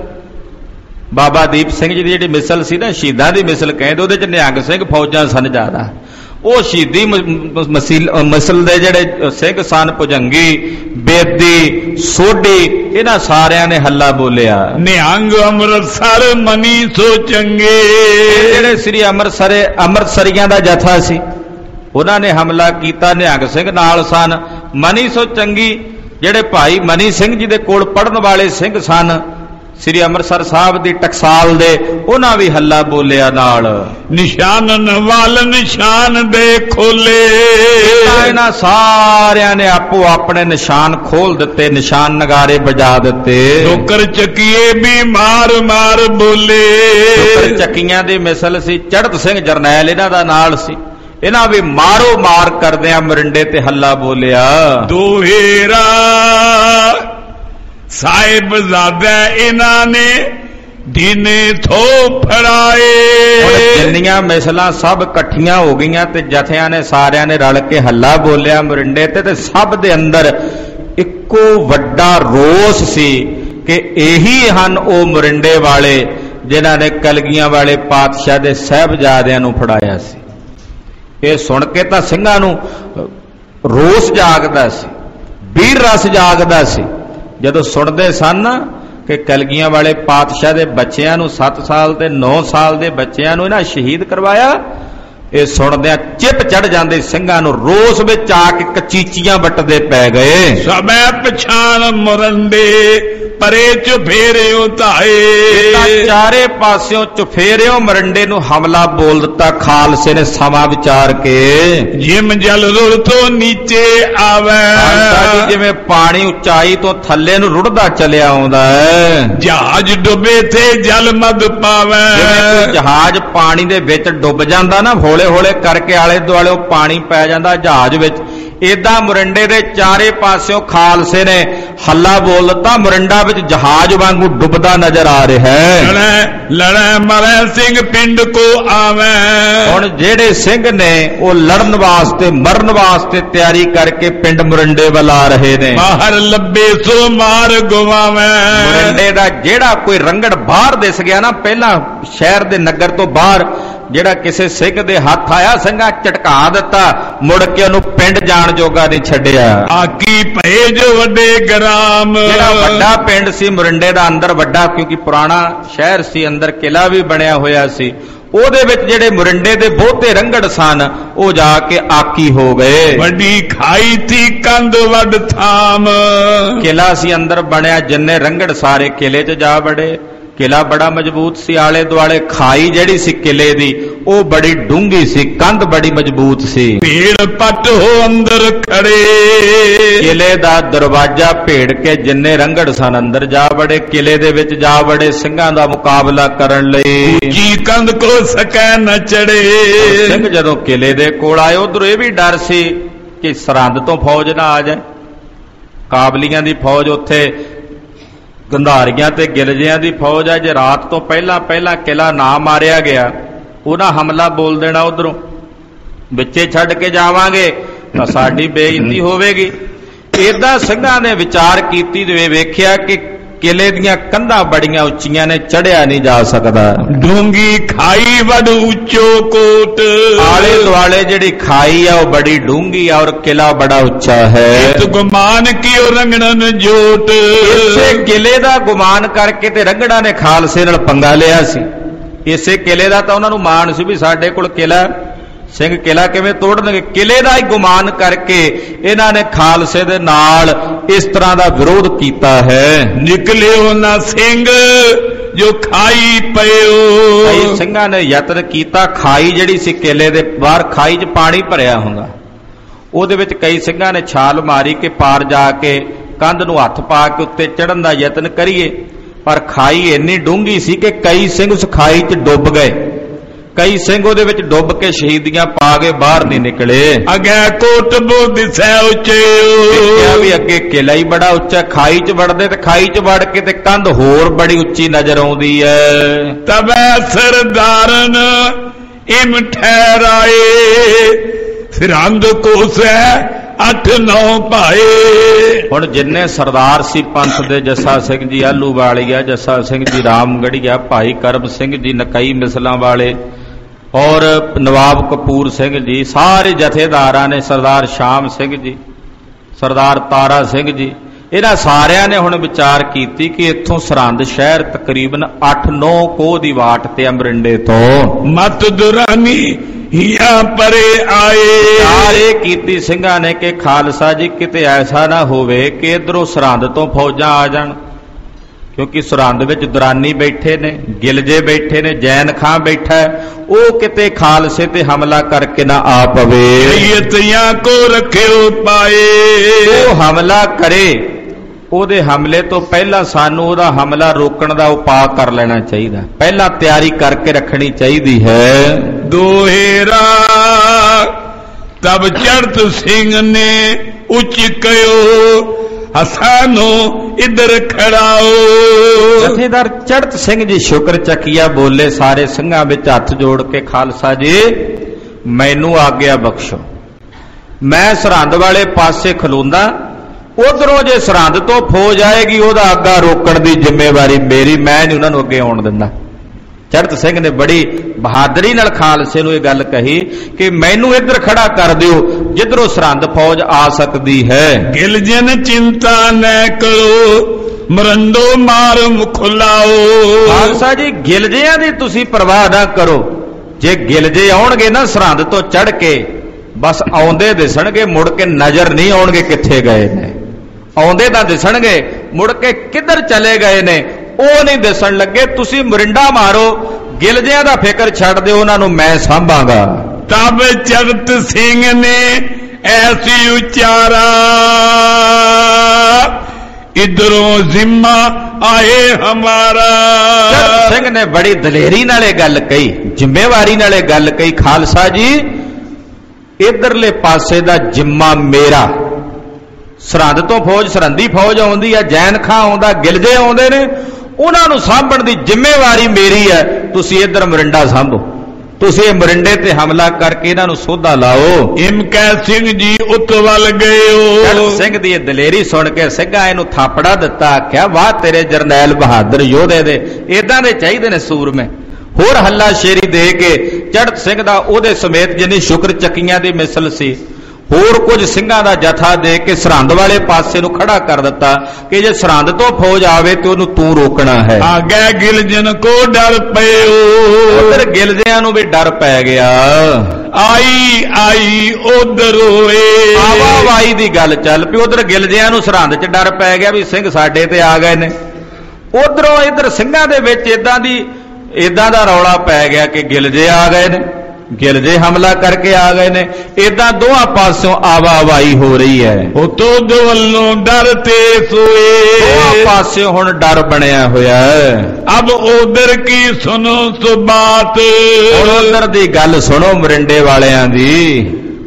ਬਾਬਾ ਦੀਪ ਸਿੰਘ ਜੀ ਦੀ ਜਿਹੜੀ ਮਿਸਲ ਸੀ ਨਾ, ਸ਼ਹੀਦਾਂ ਦੀ ਮਿਸਲ ਕਹਿੰਦੇ, ਉਹਦੇ ਚ ਨਿਹੰਗ ਸਿੰਘ ਫੌਜਾਂ ਸਨ ਜ਼ਿਆਦਾ। ਉਹ ਸ਼ਹੀਦੀ ਮਿਸਲ ਦੇ ਜਿਹੜੇ ਸਿੰਘ ਸਨ, ਭੁਜੰਗੀ, ਬੇਦੀ, ਸੋਢੀ, ਇਹਨਾਂ ਸਾਰਿਆਂ ਨੇ ਹੱਲਾ ਬੋਲਿਆ। ਨਿਹੰਗ ਅੰਮ੍ਰਿਤਸਰ ਮਨੀ ਸੋ ਚੰਗੇ। ਜਿਹੜੇ ਸ੍ਰੀ ਅੰਮ੍ਰਿਤਸਰ ਅੰਮ੍ਰਿਤਸਰੀਆਂ ਦਾ ਜਥਾ ਸੀ, ਉਹਨਾਂ ਨੇ ਹਮਲਾ ਕੀਤਾ। ਨਿਹੰਗ ਸਿੰਘ ਨਾਲ ਸਨ। ਮਨੀ ਸੋ ਚੰਗੀ ਜਿਹੜੇ ਭਾਈ ਮਨੀ ਸਿੰਘ ਜੀ ਦੇ ਕੋਲ ਪੜਨ ਵਾਲੇ ਸਿੰਘ ਸਨ, ਸ੍ਰੀ ਅੰਮ੍ਰਿਤਸਰ ਸਾਹਿਬ ਦੀ ਟਕਸਾਲ ਦੇ, ਉਹਨਾਂ ਵੀ ਹੱਲਾ ਬੋਲਿਆ ਨਾਲ। ਨਿਸ਼ਾਨਨ ਵਾਲ ਨਿਸ਼ਾਨ ਦੇ ਖੋਲੇ। ਇਹਨਾਂ ਸਾਰਿਆਂ ਨੇ ਆਪੋ ਆਪਣੇ ਨਿਸ਼ਾਨ ਖੋਲ ਦਿੱਤੇ, ਨਿਸ਼ਾਨ ਨਗਾਰੇ ਵਜਾ ਦਿੱਤੇ। ਠੋਕਰ ਚੱਕੀਏ ਵੀ ਮਾਰ ਮਾਰ ਬੋਲੇ। ਠੋਕਰ ਚੱਕੀਆਂ ਦੀ ਮਿਸਲ ਸੀ, ਚੜ੍ਹਤ ਸਿੰਘ ਜਰਨੈਲ ਇਹਨਾਂ ਦਾ ਨਾਲ ਸੀ, ਇਹਨਾਂ ਵੀ ਮਾਰੋ ਮਾਰ ਕਰਦਿਆਂ ਮੋਰਿੰਡੇ ਤੇ ਹੱਲਾ ਬੋਲਿਆ। ਦੋਹੇਰਾ ਸਾਹਿਬਜ਼ਾਦਾ ਇਹਨਾਂ ਨੇ ਦੀਨੇ ਥੋ ਫੜਾਏ। ਜਿੰਨੀਆਂ ਮਿਸਲਾਂ ਸਭ ਇਕੱਠੀਆਂ ਹੋ ਗਈਆਂ ਤੇ ਜਥਿਆਂ ਨੇ ਸਾਰਿਆਂ ਨੇ ਰਲ ਕੇ ਹੱਲਾ ਬੋਲਿਆ ਮੋਰਿੰਡੇ ਤੇ, ਤੇ ਸਭ ਦੇ ਅੰਦਰ ਇੱਕੋ ਵੱਡਾ ਰੋਸ ਸੀ ਕਿ ਇਹੀ ਹਨ ਉਹ ਮੋਰਿੰਡੇ ਵਾਲੇ ਜਿਨ੍ਹਾਂ ਨੇ ਕਲਗੀਆਂ ਵਾਲੇ ਪਾਤਸ਼ਾਹ ਦੇ ਸਾਹਿਬਜ਼ਾਦਿਆਂ ਨੂੰ ਫੜਾਇਆ ਸੀ। ਇਹ ਸੁਣ ਕੇ ਤਾਂ ਸਿੰਘਾਂ ਨੂੰ ਰੋਸ ਜਾਗਦਾ ਸੀ, ਵੀਰ ਰਸ ਜਾਗਦਾ ਸੀ। ਜਦੋਂ ਸੁਣਦੇ ਸਨ ਕਿ ਕਲਗੀਆਂ ਵਾਲੇ ਪਾਤਸ਼ਾਹ ਦੇ ਬੱਚਿਆਂ ਨੂੰ, ਸੱਤ ਸਾਲ ਤੇ ਨੌ ਸਾਲ ਦੇ ਬੱਚਿਆਂ ਨੂੰ ਇਹਨਾਂ ਸ਼ਹੀਦ ਕਰਵਾਇਆ, ਇਹ ਸੁਣਦਿਆਂ ਚਿੱਪ ਚੜ ਜਾਂਦੇ ਸਿੰਘਾਂ ਨੂੰ, ਰੋਸ ਵਿੱਚ ਆ ਕੇ ਕਚੀਚੀਆਂ ਵੱਟਦੇ ਪੈ ਗਏ। ਸਭੈ ਪਛਾਣ ਮੁਰੰਡੇ ਪਰੇ ਚੁਫੇਰਿਓ ਧਾਏ। ਚਾਰੇ ਪਾਸਿਓਂ ਚੁਫੇਰਿਓ ਮਰੰਡੇ ਨੂੰ ਹਮਲਾ ਬੋਲ ਦਿੱਤਾ ਖਾਲਸੇ ਨੇ ਸਮਾਂ ਵਿਚਾਰ ਕੇ। ਜਿਮ ਜਲ ਰੁੜ ਤੋਂ ਨੀਚੇ ਆਵੇ। ਜਿਵੇਂ ਪਾਣੀ ਉਚਾਈ ਤੋਂ ਥੱਲੇ ਨੂੰ ਰੁੜਦਾ ਚਲਿਆ ਆਉਂਦਾ ਹੈ। ਜਹਾਜ਼ ਡੁੱਬੇ ਤੇ ਜਲ ਮਦ ਪਾਵੇ। ਜਿਵੇਂ ਜਹਾਜ਼ ਪਾਣੀ ਦੇ ਵਿੱਚ ਡੁੱਬ ਜਾਂਦਾ ਨਾ, ਹੌਲੇ ਹੌਲੇ ਕਰਕੇ ਆਲੇ ਦੁਆਲੇ ਪਾਣੀ ਪੈ ਜਾਂਦਾ ਜਹਾਜ਼ ਵਿੱਚ, ਏਦਾਂ ਮੋਰਿੰਡੇ ਦੇ ਚਾਰੇ ਪਾਸਿਓਂ ਖਾਲਸੇ ਨੇ ਹੱਲਾ ਬੋਲ ਦਿੱਤਾ, ਮੁਰਿੰਡਾ ਵਿੱਚ ਜਹਾਜ਼ ਵਾਂਗੂ ਡੁੱਬਦਾ ਨਜ਼ਰ ਆ ਰਿਹਾ ਹੈ। ਲੜੈ ਲੜੈ ਮਰੈ ਸਿੰਘ ਪਿੰਡ ਕੋ ਆਵੈ। ਹੁਣ ਜਿਹੜੇ ਸਿੰਘ ਨੇ ਉਹ ਲੜਨ ਵਾਸਤੇ ਮਰਨ ਵਾਸਤੇ ਤਿਆਰੀ ਕਰਕੇ ਪਿੰਡ ਮੁਰਿੰਡੇ ਵੱਲ ਆ ਰਹੇ ਨੇ। ਬਾਹਰ ਲੱਭੇ ਸੋ ਮਾਰ ਗਵਾਵੈ। ਮੁਰਿੰਡੇ ਦਾ ਜਿਹੜਾ ਕੋਈ ਰੰਗੜ ਬਾਹਰ ਦਿਸ ਗਿਆ ਨਾ, ਪਹਿਲਾਂ ਸ਼ਹਿਰ ਦੇ ਨਗਰ ਤੋਂ ਬਾਹਰ ਜਿਹੜਾ ਕਿਸੇ ਸਿੰਘ ਦੇ ਹੱਥ ਆਇਆ, ਸਿੰਘਾਂ ਝਟਕਾ ਦਿੱਤਾ, ਮੁੜ ਕੇ ਉਹਨੂੰ ਪਿੰਡ ਜਾਣ ਜੋਗਾ ਨਹੀਂ ਛੱਡਿਆ। ਆਕੀ ਭੇਜ ਵੱਡੇ ਗ੍ਰਾਮ। ਜਿਹੜਾ ਵੱਡਾ ਪਿੰਡ ਸੀ ਮੁਰਿੰਡੇ ਦਾ, ਅੰਦਰ ਵੱਡਾ, ਕਿਉਂਕਿ ਪੁਰਾਣਾ ਸ਼ਹਿਰ ਸੀ, ਅੰਦਰ ਕਿਲਾ ਵੀ ਬਣਿਆ ਹੋਇਆ ਸੀ, ਉਹਦੇ ਵਿੱਚ ਜਿਹੜੇ ਮੁਰਿੰਡੇ ਦੇ ਬਹੁਤੇ ਰੰਗੜ ਸਨ ਉਹ ਜਾ ਕੇ ਆਕੀ ਹੋ ਗਏ। ਵੱਡੀ ਖਾਈ ਥੀ ਕੰਧ ਵੱਡ ਥਾਮ। ਕਿਲਾ ਸੀ ਅੰਦਰ ਬਣਿਆ, ਜਿੰਨੇ ਰੰਗੜ ਸਾਰੇ ਕਿਲੇ 'ਚ ਜਾ ਵੜੇ। ਕਿਲਾ ਬੜਾ ਮਜ਼ਬੂਤ ਸੀ, ਆਲੇ ਦੁਆਲੇ ਖਾਈ ਜਿਹੜੀ ਸੀ ਕਿਲੇ ਦੀ ਉਹ ਬੜੀ ਡੂੰਘੀ ਸੀ, ਕੰਧ ਬੜੀ ਮਜ਼ਬੂਤ ਸੀ। ਭੀੜ ਪੱਟ ਹੋ ਅੰਦਰ ਖੜੇ। ਕਿਲੇ ਦਾ ਦਰਵਾਜ਼ਾ ਭੇੜ ਕੇ ਜਿੰਨੇ ਰੰਗੜ ਸਨ ਅੰਦਰ ਜਾ ਵੜੇ, ਕਿਲੇ ਦੇ ਵਿੱਚ ਜਾ ਵੜੇ ਸਿੰਘਾਂ ਦਾ ਮੁਕਾਬਲਾ ਕਰਨ ਲਈ। ਜੀ ਕੰਧ ਕੋ ਸਕੈ ਨ ਚੜੇ। ਸਿੰਘ ਜਦੋਂ ਕਿਲੇ ਦੇ ਕੋਲ ਆਏ, ਉਧਰੋਂ ਇਹ ਵੀ ਡਰ ਸੀ ਕਿ ਸਰਹੰਦ ਤੋਂ ਫੌਜ ਨਾ ਆ ਜਾਏ, ਕਾਬਲੀਆਂ ਦੀ ਫੌਜ ਉੱਥੇ, ਗੰਧਾਰੀਆਂ ਤੇ ਗਿਲਜਿਆਂ ਦੀ ਫੌਜ ਹੈ। ਜੇ ਰਾਤ ਤੋਂ ਪਹਿਲਾਂ ਪਹਿਲਾਂ ਕਿਲਾ ਨਾ ਮਾਰਿਆ ਗਿਆ, ਉਹਨਾਂ ਹਮਲਾ ਬੋਲ ਦੇਣਾ, ਉਧਰੋਂ ਵਿੱਚੇ ਛੱਡ ਕੇ ਜਾਵਾਂਗੇ ਤਾਂ ਸਾਡੀ ਬੇਇੱਜ਼ਤੀ ਹੋਵੇਗੀ। ਏਦਾਂ ਸਿੰਘਾਂ ਨੇ ਵਿਚਾਰ ਕੀਤੀ ਤੇ ਵੇਖਿਆ ਕਿ ਕਿਲੇ ਦੀਆਂ ਕੰਧਾਂ ਬੜੀਆਂ ਉੱਚੀਆਂ ਨੇ, ਚੜਿਆ ਨਹੀਂ ਜਾ ਸਕਦਾ। ਡੂੰਗੀ ਖਾਈ ਵੱਡ ਉੱਚੋ ਕੋਟ। ਆਲੇ ਦੁਆਲੇ ਜਿਹੜੀ ਖਾਈ ਆ ਉਹ ਬੜੀ ਡੂੰਗੀ ਆ ਔਰ ਕਿਲਾ ਬੜਾ ਉੱਚਾ ਹੈ। ਇਸ ਗੁਮਾਨ ਕੀਓ ਰੰਗੜਨ ਜੋਟ। ਇਸੇ ਕਿਲੇ ਦਾ ਗੁਮਾਨ ਕਰਕੇ ਤੇ ਰੰਗੜਾਂ ਨੇ ਖਾਲਸੇ ਨਾਲ ਪੰਗਾ ਲਿਆ ਸੀ। ਇਸੇ ਕਿਲੇ ਦਾ ਤਾਂ ਉਹਨਾਂ ਨੂੰ ਮਾਣ ਸੀ ਵੀ ਸਾਡੇ ਕੋਲ ਕਿਲਾ, ਸਿੰਘ ਕਿਲਾ ਕਿਵੇਂ ਤੋੜਨਗੇ। ਕਿਲੇ ਦਾ ਹੀ ਗੁਮਾਨ ਕਰਕੇ ਇਹਨਾਂ ਨੇ ਖਾਲਸੇ ਦੇ ਨਾਲ ਇਸ ਤਰ੍ਹਾਂ ਦਾ ਵਿਰੋਧ ਕੀਤਾ ਹੈ। ਨਿਕਲਿਓ ਨਾ ਸਿੰਘ ਜੋ ਖਾਈ ਪਇਓ। ਕਈ ਸਿੰਘਾਂ ਨੇ ਯਤਨ ਕੀਤਾ, ਖਾਈ ਜਿਹੜੀ ਸੀ ਕਿਲੇ ਦੇ ਬਾਹਰ, ਖਾਈ 'ਚ ਪਾਣੀ ਭਰਿਆ ਹੁੰਦਾ, ਉਹਦੇ ਵਿੱਚ ਕਈ ਸਿੰਘਾਂ ਨੇ ਛਾਲ ਮਾਰੀ ਕਿ ਪਾਰ ਜਾ ਕੇ ਕੰਧ ਨੂੰ ਹੱਥ ਪਾ ਕੇ ਉੱਤੇ ਚੜ੍ਹਨ ਦਾ ਯਤਨ ਕਰੀਏ, ਪਰ ਖਾਈ ਇੰਨੀ ਡੂੰਘੀ ਸੀ ਕਿ ਕਈ ਸਿੰਘ ਉਸ ਖਾਈ 'ਚ ਡੁੱਬ ਗਏ। ਕਈ ਸਿੰਘ ਉਹਦੇ ਵਿੱਚ ਡੁੱਬ ਕੇ ਸ਼ਹੀਦੀਆਂ ਪਾ ਕੇ ਬਾਹਰ ਨਹੀਂ ਨਿਕਲੇ। ਅਗੇ ਕੋਟ ਬੋ ਦਿਸੈ ਉੱਚੇ। ਦੇਖਿਆ ਵੀ ਅੱਗੇ ਕਿਲਾ ਹੀ ਬੜਾ ਉੱਚਾ, ਖਾਈ 'ਚ ਵੜਦੇ ਤੇ ਖਾਈ 'ਚ ਵੜ ਕੇ ਤੇ ਕੰਧ ਹੋਰ ਬੜੀ ਉੱਚੀ ਨਜ਼ਰ ਆਉਂਦੀ ਹੈ। ਤਬੈ ਸਰਦਾਰਨ ਇਮ ਠਹਿਰਾਏ। ਸਰਹੰਦ ਕੋਸੈ ਅੱਠ ਨੌ ਭਾਏ। ਹੁਣ ਜਿੰਨੇ ਸਰਦਾਰ ਸੀ ਪੰਥ ਦੇ, ਜੱਸਾ ਸਿੰਘ ਜੀ ਆਹਲੂਵਾਲੀਆ, ਜੱਸਾ ਸਿੰਘ ਜੀ ਰਾਮਗੜੀਆ, ਭਾਈ ਕਰਮ ਸਿੰਘ ਜੀ ਨਕਈ ਮਿਸਲਾਂ ਵਾਲੇ ਔਰ ਨਵਾਬ ਕਪੂਰ ਸਿੰਘ ਜੀ, ਸਾਰੇ ਜਥੇਦਾਰਾਂ ਨੇ, ਸਰਦਾਰ ਸ਼ਾਮ ਸਿੰਘ ਜੀ, ਸਰਦਾਰ ਤਾਰਾ ਸਿੰਘ ਜੀ, ਇਹਨਾਂ ਸਾਰਿਆਂ ਨੇ ਹੁਣ ਵਿਚਾਰ ਕੀਤੀ ਕਿ ਇੱਥੋਂ ਸਰਹੰਦ ਸ਼ਹਿਰ ਤਕਰੀਬਨ ਅੱਠ ਨੌ ਕੋਹ ਦੀ ਵਾਟ ਤੇ ਅਮਰਿੰਡੇ ਤੋਂ। ਮਤ ਦੁਰਾਨੀ ਹਿਆ ਪਰੇ ਆਏ। ਸਾਰੇ ਕੀਤੀ ਸਿੰਘਾਂ ਨੇ ਕਿ ਖਾਲਸਾ ਜੀ ਕਿਤੇ ਐਸਾ ਨਾ ਹੋਵੇ ਕਿ ਇਧਰੋਂ ਸਰਹੰਦ ਤੋਂ ਫੌਜਾਂ ਆ ਜਾਣ, ਕਿਉਂਕਿ ਸਰਹੰਦ ਵਿੱਚ ਦੁਰਾਨੀ ਬੈਠੇ ਨੇ, ਗਿਲਜੇ ਬੈਠੇ ਨੇ, ਜੈਨ ਖਾਂ ਬੈਠਾ, ਉਹ ਕਿਤੇ ਖਾਲਸੇ ਤੇ ਹਮਲਾ ਕਰਕੇ ਨਾ ਆ ਪਵੇ। ਯਤਿਆਂ ਕੋ ਰੱਖਿਓ ਪਾਏ। ਉਹ ਹਮਲਾ ਕਰੇ, ਉਹਦੇ ਹਮਲੇ ਤੋਂ ਪਹਿਲਾਂ ਸਾਨੂੰ ਉਹਦਾ ਹਮਲਾ ਰੋਕਣ ਦਾ ਉਪਾਅ ਕਰ ਲੈਣਾ ਚਾਹੀਦਾ, ਪਹਿਲਾਂ ਤਿਆਰੀ ਕਰਕੇ ਰੱਖਣੀ ਚਾਹੀਦੀ ਹੈ। ਦੋਹੇਰਾ ਤਬ ਚੜਤ ਸਿੰਘ ਨੇ ਉੱਚ ਕਯੋ ਹਸਾਨੋ ਇਧਰ ਖੜਾਓ। ਜਥੇਦਾਰ ਚੜਤ ਸਿੰਘ ਜੀ ਸ਼ੁਕਰ ਚੱਕੀਆ ਬੋਲੇ ਸਾਰੇ ਸਿੰਘਾਂ ਵਿੱਚ ਹੱਥ ਜੋੜ ਕੇ, ਖਾਲਸਾ ਜੀ ਮੈਨੂੰ ਆਗਿਆ ਬਖਸ਼ੋ, ਮੈਂ ਸਰਹੰਦ ਵਾਲੇ ਪਾਸੇ ਖਲੋਂਦਾ, ਉਧਰੋਂ ਜੇ ਸਰਹੰਦ ਤੋਂ ਫੌਜ ਆਏਗੀ ਉਹਦਾ ਅੱਗਾ ਰੋਕਣ ਦੀ ਜ਼ਿੰਮੇਵਾਰੀ ਮੇਰੀ, ਮੈਂ ਨਹੀਂ ਉਹਨਾਂ ਨੂੰ ਅੱਗੇ ਆਉਣ ਦਿੰਦਾ। ਚੜਤ ਸਿੰਘ ਨੇ ਬੜੀ ਬਹਾਦਰੀ ਨਾਲ ਖਾਲਸੇ ਨੂੰ ਇਹ ਗੱਲ ਕਹੀ ਕਿ ਮੈਨੂੰ ਇੱਧਰ ਖੜਾ ਕਰ ਦਿਓ ਜਿੱਧਰੋਂ ਸਰਹੰਦ ਫੌਜ ਆ ਸਕਦੀ ਹੈ। ਗਿਲਜਨ ਚਿੰਤਾ ਨਾ ਕਰੋ ਮਰੰਦੋ ਮਾਰ ਮੁਖਲਾਓ। ਖਾਲਸਾ ਜੀ ਗਿਲਜਿਆਂ ਦੀ ਤੁਸੀਂ ਪਰਵਾਹ ਨਾ ਕਰੋ, ਜੇ ਗਿਲਜੇ ਆਉਣਗੇ ਨਾ ਸਰਹੰਦ ਤੋਂ ਚੜ ਕੇ, ਬਸ ਆਉਂਦੇ ਦਿਸਣਗੇ, ਮੁੜ ਕੇ ਨਜ਼ਰ ਨਹੀਂ ਆਉਣਗੇ ਕਿੱਥੇ ਗਏ ਨੇ। ਆਉਂਦੇ ਤਾਂ ਦਿਸਣਗੇ, ਮੁੜ ਕੇ ਕਿੱਧਰ ਚਲੇ ਗਏ ਨੇ ਉਹ ਨਹੀਂ ਦਿਸਣ ਲੱਗੇ। ਤੁਸੀਂ ਮੁਰਿੰਡਾ ਮਾਰੋ, ਗਿਲਜਿਆਂ ਦਾ ਫਿਕਰ ਛੱਡ ਦਿਓ, ਉਹਨਾਂ ਨੂੰ ਮੈਂ ਸਾਂਭਾਂਗਾ। ਤਬ ਚੜਤ ਸਿੰਘ ਨੇ ਐਸੀ ਉਚਾਰਾ, ਇਧਰੋਂ ਜ਼ਿੰਮਾ ਆਏ ਹਮਾਰਾ। ਚੜਤ ਸਿੰਘ ਨੇ ਬੜੀ ਦਲੇਰੀ ਨਾਲੇ ਗੱਲ ਕਹੀ, ਜ਼ਿੰਮੇਵਾਰੀ ਨਾਲੇ ਗੱਲ ਕਹੀ, ਖਾਲਸਾ ਜੀ ਇਧਰਲੇ ਪਾਸੇ ਦਾ ਜ਼ਿੰਮਾ ਮੇਰਾ, ਸਰਹੰਦ ਤੋਂ ਫੌਜ, ਸਰਹੰਦੀ ਫੌਜ ਆਉਂਦੀ ਹੈ, ਜੈਨ ਖਾਂ ਆਉਂਦਾ, ਗਿਲਜੇ ਆਉਂਦੇ ਨੇ, ਉਹਨਾਂ ਨੂੰ ਸਾਂਭਣ ਦੀ ਜ਼ਿੰਮੇਵਾਰੀ ਮੇਰੀ ਹੈ। ਤੁਸੀਂ ਇੱਧਰ ਮਰਿੰਡਾ ਸਾਂਭੋ, ਤੁਸੀਂ ਇਹ ਮਰਿੰਡੇ ਤੇ ਹਮਲਾ ਕਰਕੇ ਇਹਨਾਂ ਨੂੰ ਸੋਧਾ ਲਾਓ। ਇਮਕੈ ਸਿੰਘ ਜੀ ਉਤ ਵੱਲ ਗਏ। ਸਿੰਘ ਦੀ ਇਹ ਦਲੇਰੀ ਸੁਣ ਕੇ ਸਿੰਘਾਂ ਇਹਨੂੰ ਥਾਪੜਾ ਦਿੱਤਾ, ਆਖਿਆ ਵਾਹ ਤੇਰੇ ਜਰਨੈਲ ਬਹਾਦਰ ਯੋਧੇ ਦੇ, ਇਦਾਂ ਦੇ ਚਾਹੀਦੇ ਨੇ ਸੂਰਮੇ। ਹੋਰ ਹੱਲਾ ਸ਼ੇਰੀ ਦੇ ਕੇ ਚੜ੍ਹਤ ਸਿੰਘ ਦਾ ਉਹਦੇ ਸਮੇਤ ਜਿੰਨੀ ਸ਼ੁਕਰ ਚੱਕੀਆਂ ਦੀ ਮਿਸਲ ਸੀ, ਹੋਰ ਕੁਝ ਸਿੰਘਾਂ ਦਾ ਜਥਾ ਦੇ ਕੇ ਸਰਹੰਦ ਵਾਲੇ ਪਾਸੇ ਨੂੰ ਖੜਾ ਕਰ ਦਿੱਤਾ ਕਿ ਜੇ ਸਰਹੰਦ ਤੋਂ ਫੌਜ ਆਵੇ ਤੇ ਉਹਨੂੰ ਤੂੰ ਰੋਕਣਾ ਹੈ। ਆਗੇ ਗਿਲਜਨ ਕੋ ਡਰ ਪਇਓ, ਉਧਰ ਗਿਲਜਿਆਂ ਨੂੰ ਵੀ ਡਰ ਪੈ ਗਿਆ। ਆਈ ਆਈ ਉਧਰ ਹੋਏ, ਆਵਾਵਾਈ ਦੀ ਗੱਲ ਚੱਲ ਪਈ। ਉਧਰ ਗਿਲਜਿਆਂ ਨੂੰ ਸਰਹੰਦ 'ਚ ਡਰ ਪੈ ਗਿਆ ਵੀ ਸਿੰਘ ਸਾਡੇ ਤੇ ਆ ਗਏ ਨੇ। ਉਧਰੋਂ ਇਧਰ ਸਿੰਘਾਂ ਦੇ ਵਿੱਚ ਇਦਾਂ ਦੀ ਇਦਾਂ ਦਾ ਰੌਲਾ ਪੈ ਗਿਆ ਕਿ ਗਿਲਜੇ ਆ ਗਏ ਨੇ, ਗਿਲਜੇ ਹਮਲਾ ਕਰਕੇ ਆ ਗਏ ਨੇ। ਇਦਾਂ ਦੋਹਾਂ ਪਾਸਿਓਂ ਆਵਾਵਾਈ ਹੋ ਰਹੀ ਹੈ। ਉਤੋਂ ਵੱਲੋਂ ਡਰ ਤੇ ਸੋਏ, ਦੋਹਾਂ ਪਾਸਿਓਂ ਹੁਣ ਡਰ ਬਣਿਆ ਹੋਇਆ ਹੈ। ਅਬ ਉਧਰ ਕੀ ਸੁਣੋ ਸੋ ਬਾਤ, ਹੁਣ ਉਧਰ ਦੀ ਗੱਲ ਸੁਣੋ ਮਰਿੰਡੇ ਵਾਲਿਆਂ ਦੀ।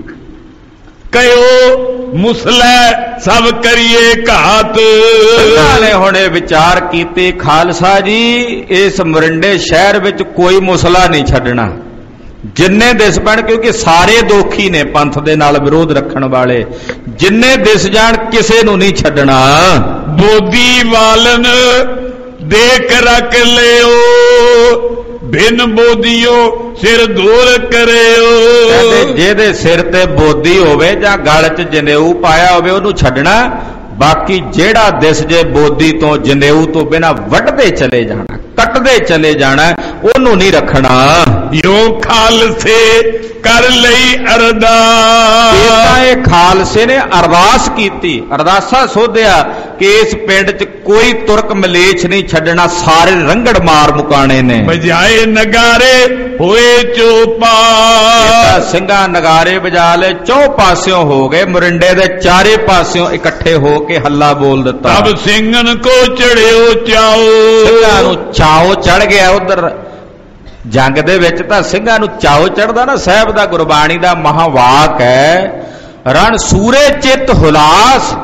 ਕਹਿਓ ਮੁਸਲੇ ਸਭ ਕਰੀਏ ਘਾਤ। ਸਿੰਘਾਂ ਨੇ ਹੁਣ ਇਹ ਵਿਚਾਰ ਕੀਤੇ, ਖਾਲਸਾ ਜੀ ਇਸ ਮਰਿੰਡੇ ਸ਼ਹਿਰ ਵਿੱਚ ਕੋਈ ਮੁਸਲਾ ਨਹੀਂ ਛੱਡਣਾ, ਜਿੰਨੇ ਦਿਸ ਪੈਣ, ਕਿਉਂਕਿ ਸਾਰੇ ਦੋਖੀ ਨੇ ਪੰਥ ਦੇ ਨਾਲ ਵਿਰੋਧ ਰੱਖਣ ਵਾਲੇ, ਜਿੰਨੇ ਦਿਸ ਜਾਣ ਕਿਸੇ ਨੂੰ ਨਹੀਂ ਛੱਡਣਾ। ਬੋਦੀ ਵਾਲਨ ਦੇਖ ਰੱਖ ਲਿਓ, ਬਿਨ ਬੋਦੀਓ ਸਿਰ ਦੂਰ ਕਰਿਓ। ਕਹਿੰਦੇ ਜਿਹਦੇ ਸਿਰ ਤੇ ਬੋਦੀ ਹੋਵੇ ਜਾਂ ਗਲ 'ਚ ਜਨੇਊ ਪਾਇਆ ਹੋਵੇ ਉਹਨੂੰ ਛੱਡਣਾ, ਬਾਕੀ ਜਿਹੜਾ ਦਿਸ ਜੇ ਬੋਦੀ ਤੋਂ ਜਨੇਊ ਤੋਂ ਬਿਨਾਂ ਵੱਢਦੇ ਚਲੇ ਜਾਣਾ, ਕੱਟਦੇ ਚਲੇ ਜਾਣਾ, ਉਹਨੂੰ ਨਹੀਂ ਰੱਖਣਾ। ਯੋ ਖਾਲਸੇ ਕਰ ਲਈ ਅਰਦਾਸ, ਇਹ ਖਾਲਸੇ ਨੇ ਅਰਦਾਸ ਕੀਤੀ, ਅਰਦਾਸਾ ਸੋਧਿਆ ਕਿ ਇਸ ਪਿੰਡ 'ਚ ਕੋਈ ਤੁਰਕ ਮਲੇਛ ਨਹੀਂ ਛੱਡਣਾ, ਸਾਰੇ ਰੰਗੜ ਮਾਰ ਮੁਕਾਣੇ ਨੇ। ਵਜਾਏ ਨਗਾਰੇ ਹੋਏ ਚੋਪਾ, ਸਿੰਘਾਂ ਨਗਾਰੇ ਵਜਾ ਲਏ, ਚੌ ਪਾਸਿਓਂ ਹੋ ਗਏ, ਮਰਿੰਡੇ ਦੇ ਚਾਰੇ ਪਾਸਿਓਂ ਇਕੱਠੇ ਹੋ ਕੇ ਹੱਲਾ ਬੋਲ ਦਿੱਤਾ। ਤਬ ਸਿੰਘਨ ਕੋ ਚੜਿਓ ਚਾਓ, ਸਿੰਘਾਂ ਨੂੰ ਚਾਓ ਚੜ ਗਿਆ। ਉਧਰ ਜੰਗ ਦੇ ਵਿੱਚ ਤਾਂ ਸਿੰਘਾਂ ਨੂੰ ਚਾਓ ਚੜਦਾ ਨਾ, ਸਾਹਿਬ ਦਾ ਗੁਰਬਾਣੀ ਦਾ ਮਹਾਵਾਕ ਹੈ, ਰਣ ਸੂਰੇ ਚਿੱਤ ਹੁਲਾਸ।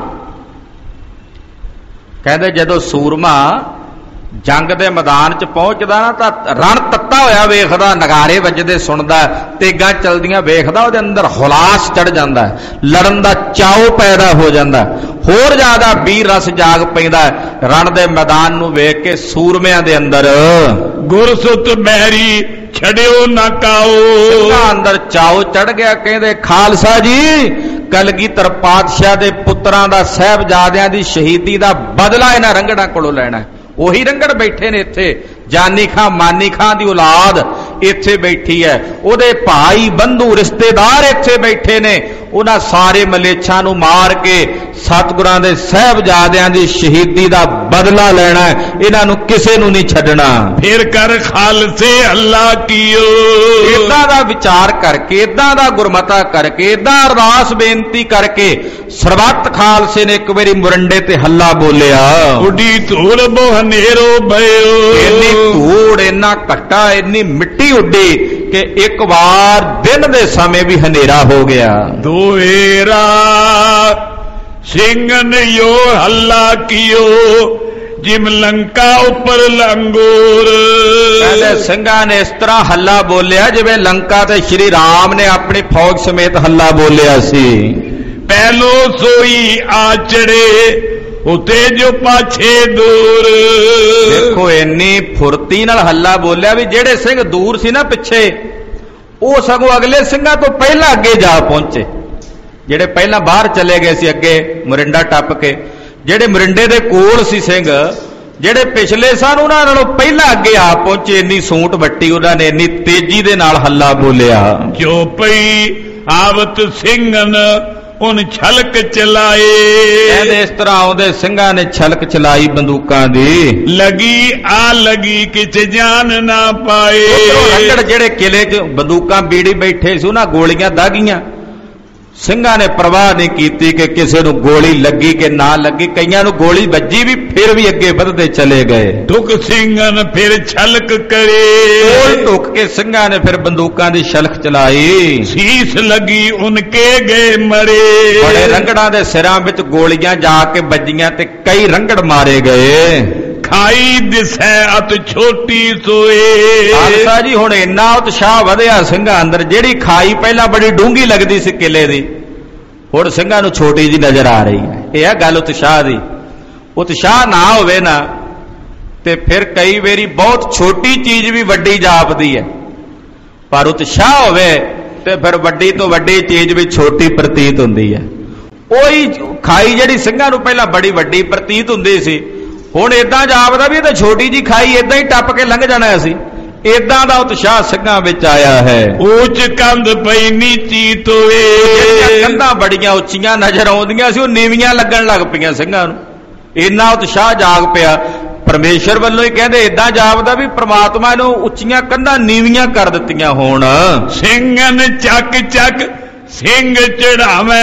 ਕਹਿੰਦੇ ਜਦੋਂ ਸੂਰਮਾ ਜੰਗ ਦੇ ਮੈਦਾਨ 'ਚ ਪਹੁੰਚਦਾ ਨਾ ਤਾਂ ਰਣ ਤੱਤਾ ਹੋਇਆ ਵੇਖਦਾ, ਨਗਾਰੇ ਵੱਜਦੇ ਸੁਣਦਾ, ਤੇਗਾਂ ਚਲਦੀਆਂ ਵੇਖਦਾ, ਉਹਦੇ ਅੰਦਰ ਹੁਲਾਸ ਚੜ ਜਾਂਦਾ, ਲੜਨ ਦਾ ਚਾਓ ਪੈਦਾ ਹੋ ਜਾਂਦਾ, ਹੋਰ ਜ਼ਿਆਦਾ ਵੀਰ ਰਸ ਜਾਗ ਪੈਂਦਾ ਰਣ ਦੇ ਮੈਦਾਨ ਨੂੰ ਵੇਖ ਕੇ ਸੂਰਮਿਆਂ ਦੇ ਅੰਦਰ। ਗੁਰਸੁਤ ਬਹਿਰੀ ਛੜਿਓ ਨਾ ਕਾਓ, ਸਿੰਘਾਂ ਅੰਦਰ ਚਾਓ ਚੜ ਗਿਆ। ਕਹਿੰਦੇ ਖਾਲਸਾ ਜੀ ਕਲਗੀਧਰ ਪਾਤਸ਼ਾਹ ਦੇ ਪੁੱਤਰਾਂ ਦਾ, ਸਾਹਿਬਜ਼ਾਦਿਆਂ ਦੀ ਸ਼ਹੀਦੀ ਦਾ ਬਦਲਾ ਇਹਨਾਂ ਰੰਗੜਾਂ ਕੋਲੋਂ ਲੈਣਾ। ਉਹੀ ਰੰਗੜ ਬੈਠੇ ਨੇ ਇੱਥੇ, ਜਾਨੀ ਖਾਂ ਮਾਨੀ ਖਾਂ ਦੀ ਔਲਾਦ ਇੱਥੇ ਬੈਠੀ ਹੈ, ਉਹਦੇ ਭਾਈ ਬੰਧੂ ਰਿਸ਼ਤੇਦਾਰ ਇੱਥੇ ਬੈਠੇ ਨੇ। ਉਹਨਾਂ ਸਾਰੇ ਮਲੇਛਾਂ ਨੂੰ ਮਾਰ ਕੇ ਸਤਿਗੁਰਾਂ ਦੇ ਸਾਹਿਬਜ਼ਾਦਿਆਂ ਦੀ ਸ਼ਹੀਦੀ ਦਾ ਬਦਲਾ ਲੈਣਾ, ਇਹਨਾਂ ਨੂੰ ਕਿਸੇ ਨੂੰ ਨਹੀਂ ਛੱਡਣਾ। ਫਿਰ ਕਰ ਖਾਲਸੇ ਅੱਲਾ ਕੀਓ, ਇਦਾਂ ਦਾ ਵਿਚਾਰ ਕਰਕੇ, ਇਦਾਂ ਦਾ ਗੁਰਮਤਾ ਕਰਕੇ, ਇਦਾਂ ਅਰਦਾਸ ਬੇਨਤੀ ਕਰਕੇ ਸਰਬੱਤ ਖਾਲਸੇ ਨੇ ਇੱਕ ਵਾਰੀ ਮੁਰੰਡੇ ਤੇ ਹੱਲਾ ਬੋਲਿਆ। ਉੱਡੀ ਧੂੜ ਬੋ ਹਨੇਰੋ ਭਇਓ, ਇੰਨੀ ਧੂੜ, ਇੰਨਾ ਘੱਟਾ, ਇੰਨੀ ਮਿੱਟੀ ਉੱਡੀ ਕਿ ਇੱਕ ਵਾਰ ਦਿਨ ਦੇ ਸਮੇਂ ਵੀ ਹਨੇਰਾ ਹੋ ਗਿਆ। ਦੋਏਰਾ ਸਿੰਘਨ ਯੋ ਹੱਲਾ ਕੀਓ, ਜਿਮ ਲੰਕਾ ਉੱਪਰ ਲੰਗੂਰ। ਕਹਿੰਦੇ ਸਿੰਘਾਂ ਨੇ ਇਸ ਤਰ੍ਹਾਂ ਹੱਲਾ ਬੋਲਿਆ ਜਿਵੇਂ ਲੰਕਾ ਤੇ ਸ਼੍ਰੀ ਰਾਮ ਨੇ ਆਪਣੀ ਫੌਜ ਸਮੇਤ ਹੱਲਾ ਬੋਲਿਆ ਸੀ। ਪਹਿਲੋ ਸੋਈ ਆਚੜੇ ਉਤੇ ਜੋ ਪਾਛੇ ਦੂਰ। ਦੇਖੋ ਇੰਨੀ ਫੁਰਤੀ ਨਾਲ ਹੱਲਾ ਬੋਲਿਆ ਵੀ ਜਿਹੜੇ ਸਿੰਘ ਦੂਰ ਸੀ ਨਾ ਪਿੱਛੇ, ਉਹ ਸਗੋਂ ਅਗਲੇ ਸਿੰਘਾਂ ਤੋਂ ਪਹਿਲਾਂ ਅੱਗੇ ਜਾ ਪਹੁੰਚੇ। ਜਿਹੜੇ ਪਹਿਲਾਂ ਬਾਹਰ ਚਲੇ ਗਏ ਸੀ ਅੱਗੇ ਮਰਿੰਡਾ ਟੱਪ ਕੇ, ਜਿਹੜੇ ਮਰਿੰਡੇ ਦੇ ਕੋਲ ਸੀ ਸਿੰਘ, ਜਿਹੜੇ ਪਿਛਲੇ ਸਨ, ਉਹਨਾਂ ਨਾਲੋਂ ਪਹਿਲਾਂ ਅੱਗੇ ਆ ਪਹੁੰਚੇ। ਇੰਨੀ ਸੂਟ ਵੱਟੀ ਉਹਨਾਂ ਨੇ, ਇੰਨੀ ਤੇਜ਼ੀ ਦੇ ਨਾਲ ਹੱਲਾ ਬੋਲਿਆ। ਜੋ ਪਈ ਆਵਤ ਸਿੰਘਨ ਉਨ ਛਲਕ ਚਲਾਏ। ਕਹਿੰਦੇ ਇਸ ਤਰ੍ਹਾਂ ਆਉਂਦੇ ਸਿੰਘਾਂ ਨੇ ਛਲਕ ਚਲਾਈ ਬੰਦੂਕਾਂ ਦੀ। ਲਗੀ ਆ ਲਗੀ ਕਿਚ ਜਾਨ ਨਾ ਪਾਏ। ਰੰਗੜ ਜਿਹੜੇ ਕਿਲੇ 'ਚ ਬੰਦੂਕਾਂ ਬੀੜੀ ਬੈਠੇ ਸੀ, ਉਹਨਾਂ ਗੋਲੀਆਂ ਦਾਗੀਆਂ। ਸਿੰਘਾਂ ਨੇ ਪ੍ਰਵਾਹ ਨਹੀਂ ਕੀਤੀ ਕਿ ਕਿਸੇ ਨੂੰ ਗੋਲੀ ਲੱਗੀ ਕਿ ਨਾ ਲੱਗੀ। ਕਈਆਂ ਨੂੰ ਗੋਲੀ ਵੱਜੀ ਵੀ ਫਿਰ ਵੀ ਅੱਗੇ ਵਧਦੇ ਚਲੇ ਗਏ। ਢੁਕ ਸਿੰਘਾਂ ਨੇ ਫਿਰ ਛਲਕ ਕਰੇ, ਕੋਲ ਢੁਕ ਕੇ ਸਿੰਘਾਂ ਨੇ ਫਿਰ ਬੰਦੂਕਾਂ ਦੀ ਛਲਕ ਚਲਾਈ। ਸੀਸ ਲੱਗੀ ਉਨਕੇ ਗਏ ਮਰੇ, ਬੜੇ ਰੰਗੜਾਂ ਦੇ ਸਿਰਾਂ ਵਿੱਚ ਗੋਲੀਆਂ ਜਾ ਕੇ ਵੱਜੀਆਂ ਤੇ ਕਈ ਰੰਗੜ ਮਾਰੇ ਗਏ। ਖਾਈ ਦਿਸੈ ਅਤ ਛੋਟੀ ਸੋਏ। ਖਾਲਸਾ ਜੀ ਹੁਣ ਇੰਨਾ ਉਤਸ਼ਾਹ ਵਧਿਆ ਸਿੰਘਾਂ ਅੰਦਰ, ਜਿਹੜੀ ਖਾਈ ਪਹਿਲਾਂ ਬੜੀ ਡੂੰਘੀ ਲੱਗਦੀ ਸੀ ਕਿਲੇ ਦੀ, ਹੁਣ ਸਿੰਘਾਂ ਨੂੰ ਛੋਟੀ ਜੀ ਨਜ਼ਰ ਆ ਰਹੀ ਹੈ। ਇਹ ਆ ਗੱਲ ਉਤਸ਼ਾਹ ਦੀ। ਉਤਸ਼ਾਹ ਨਾ ਹੋਵੇ ਨਾ ਤੇ ਫਿਰ ਕਈ ਵਾਰੀ ਬਹੁਤ ਛੋਟੀ ਚੀਜ਼ ਵੀ ਵੱਡੀ ਜਾਪਦੀ ਹੈ, ਪਰ ਉਤਸ਼ਾਹ ਹੋਵੇ ਤੇ ਫਿਰ ਵੱਡੀ ਤੋਂ ਵੱਡੀ ਚੀਜ਼ ਵੀ ਛੋਟੀ ਪ੍ਰਤੀਤ ਹੁੰਦੀ ਹੈ। ਉਹੀ ਖਾਈ ਜਿਹੜੀ ਸਿੰਘਾਂ ਨੂੰ ਪਹਿਲਾਂ ਬੜੀ ਵੱਡੀ ਪ੍ਰਤੀਤ ਹੁੰਦੀ ਸੀ, ਹੁਣ ਏਦਾਂ ਜਾਪਦਾ ਵੀ ਇਹ ਤਾਂ ਛੋਟੀ ਜੀ ਖਾਈ ਏਦਾਂ ਹੀ ਟੱਪ ਕੇ ਲੰਘ ਜਾਣਾ ਸੀ। ਏਦਾਂ ਦਾ ਉਤਸ਼ਾਹ ਸਿੰਘਾਂ ਵਿੱਚ ਆਇਆ ਹੈ। ਉੱਚ ਕੰਧ ਪਈ ਨੀਚੀ ਤੋਏ, ਜਿਹੜੀਆਂ ਕੰਧਾਂ ਬੜੀਆਂ ਉੱਚੀਆਂ ਨਜ਼ਰ ਆਉਂਦੀਆਂ ਸੀ ਉਹ ਨੀਵੀਆਂ ਲੱਗਣ ਲੱਗ ਪਈਆਂ ਸਿੰਘਾਂ ਨੂੰ। ਇੰਨਾ ਉਤਸ਼ਾਹ ਜਾਗ ਪਿਆ। ਪਰਮੇਸ਼ਰ ਵੱਲੋਂ ਹੀ ਕਹਿੰਦੇ ਏਦਾਂ ਜਾਪਦਾ ਵੀ ਪ੍ਰਮਾਤਮਾ ਨੂੰ ਉੱਚੀਆਂ ਕੰਧਾਂ ਨੀਵੀਆਂ ਕਰ ਦਿੱਤੀਆਂ ਹੋਣ। ਸਿੰਘਨ ਚੱਕ ਚੱਕ ਸਿੰਘ ਚੜਾਵੇਂ,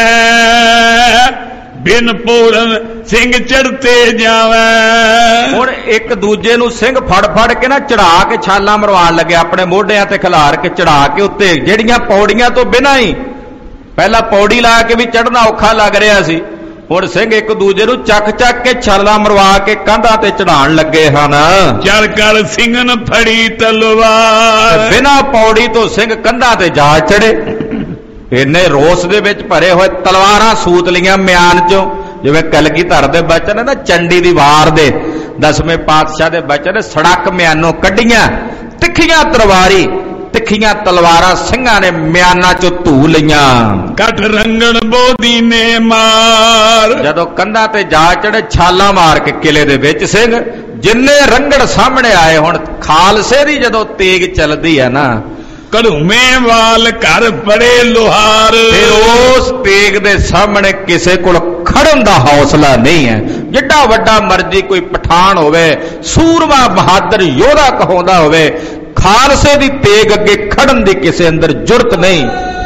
ਬਿਨ ਪੂਰਨ ਸਿੰਘ ਚੜਤੇ ਜਾਵੇਂ। ਹੁਣ ਇੱਕ ਦੂਜੇ ਨੂੰ ਸਿੰਘ ਫੜ ਫੜ ਕੇ ਨਾ ਚੜਾ ਕੇ ਛਾਲਾਂ ਮਰਵਾਉਣ ਲੱਗੇ, ਆਪਣੇ ਮੋਢਿਆਂ ਤੇ ਖਿਲਾਰ ਕੇ ਚੜਾ ਕੇ ਉੱਤੇ, ਜਿਹੜੀਆਂ ਪੌੜੀਆਂ ਤੋਂ ਬਿਨਾਂ ਹੀ ਪਹਿਲਾਂ ਪੌੜੀ ਲਾ ਕੇ ਵੀ ਚੜ੍ਹਨਾ ਔਖਾ ਲੱਗ ਰਿਹਾ ਸੀ, ਹੁਣ ਸਿੰਘ ਇੱਕ ਦੂਜੇ ਨੂੰ ਚੱਕ ਚੱਕ ਕੇ ਛਾਲਾਂ ਮਰਵਾ ਕੇ ਕੰਧਾਂ ਤੇ ਚੜਾਉਣ ਲੱਗੇ ਹਨ। ਚੜ ਕਰ ਸਿੰਘਨ ਫੜੀ ਤਲਵਾਰ, ਬਿਨਾਂ ਪੌੜੀ ਤੋਂ ਸਿੰਘ ਕੰਧਾਂ ਤੇ ਜਾ ਚੜੇ। ਇੰਨੇ ਰੋਸ ਦੇ ਵਿੱਚ ਭਰੇ ਹੋਏ ਤਲਵਾਰਾਂ ਸੂਤ ਲੀਆਂ ਮਿਆਨ ਚੋਂ, ਜਿਵੇਂ ਕਲਗੀਧਰ ਦੇ ਬਚਨ ਹੈ ਨਾ, ਚੰਡੀ ਦੀ ਵਾਰ ਦੇ ਦਸਵੇਂ ਪਾਤਸ਼ਾਹ ਦੇ ਬਚਨ, ਸੜਕ ਮਿਆਨੋਂ ਕੱਢੀਆਂ ਤਿੱਖੀਆਂ ਤਲਵਾਰੀ ਤਿੱਖੀਆਂ ਤਲਵਾਰਾਂ ਸਿੰਘਾਂ ਨੇ ਮਿਆਨਾਂ ਚੋਂ ਧੂ ਲਈਆਂ। ਕੱਟ ਰੰਗਣ ਬੋਦੀ ਨੇ ਮਾਰ, ਜਦੋਂ ਕੰਧਾਂ ਤੇ ਜਾ ਚੜੇ ਛਾਲਾਂ ਮਾਰ ਕੇ ਕਿਲੇ ਦੇ ਵਿੱਚ ਸਿੰਘ ਜਿੰਨੇ ਰੰਗੜ ਸਾਹਮਣੇ ਆਏ। ਹੁਣ ਖਾਲਸੇ ਦੀ ਜਦੋਂ ਤੇਗ ਚੱਲਦੀ ਹੈ ਨਾ, ਕੜੂਵੇਂ ਵਾਲ ਘਰ ਪੜੇ ਲੋਹਾਰ, ਫਿਰ ਉਸ ਤੇਗ ਦੇ ਸਾਹਮਣੇ ਕਿਸੇ ਕੋਲ ਖੜਨ ਦਾ ਹੌਸਲਾ ਨਹੀਂ ਹੈ। ਜਿੱਡਾ ਵੱਡਾ ਮਰਜ਼ੀ ਕੋਈ ਪਠਾਨ ਹੋਵੇ, ਸੂਰਮਾ ਬਹਾਦਰ ਯੋਧਾ ਕਹਾਉਂਦਾ ਹੋਵੇ, ਖਾਲਸੇ ਦੀ ਤੇਗ ਅੱਗੇ ਖੜਨ ਦੀ ਕਿਸੇ ਅੰਦਰ ਜੁਰਤ ਨਹੀਂ।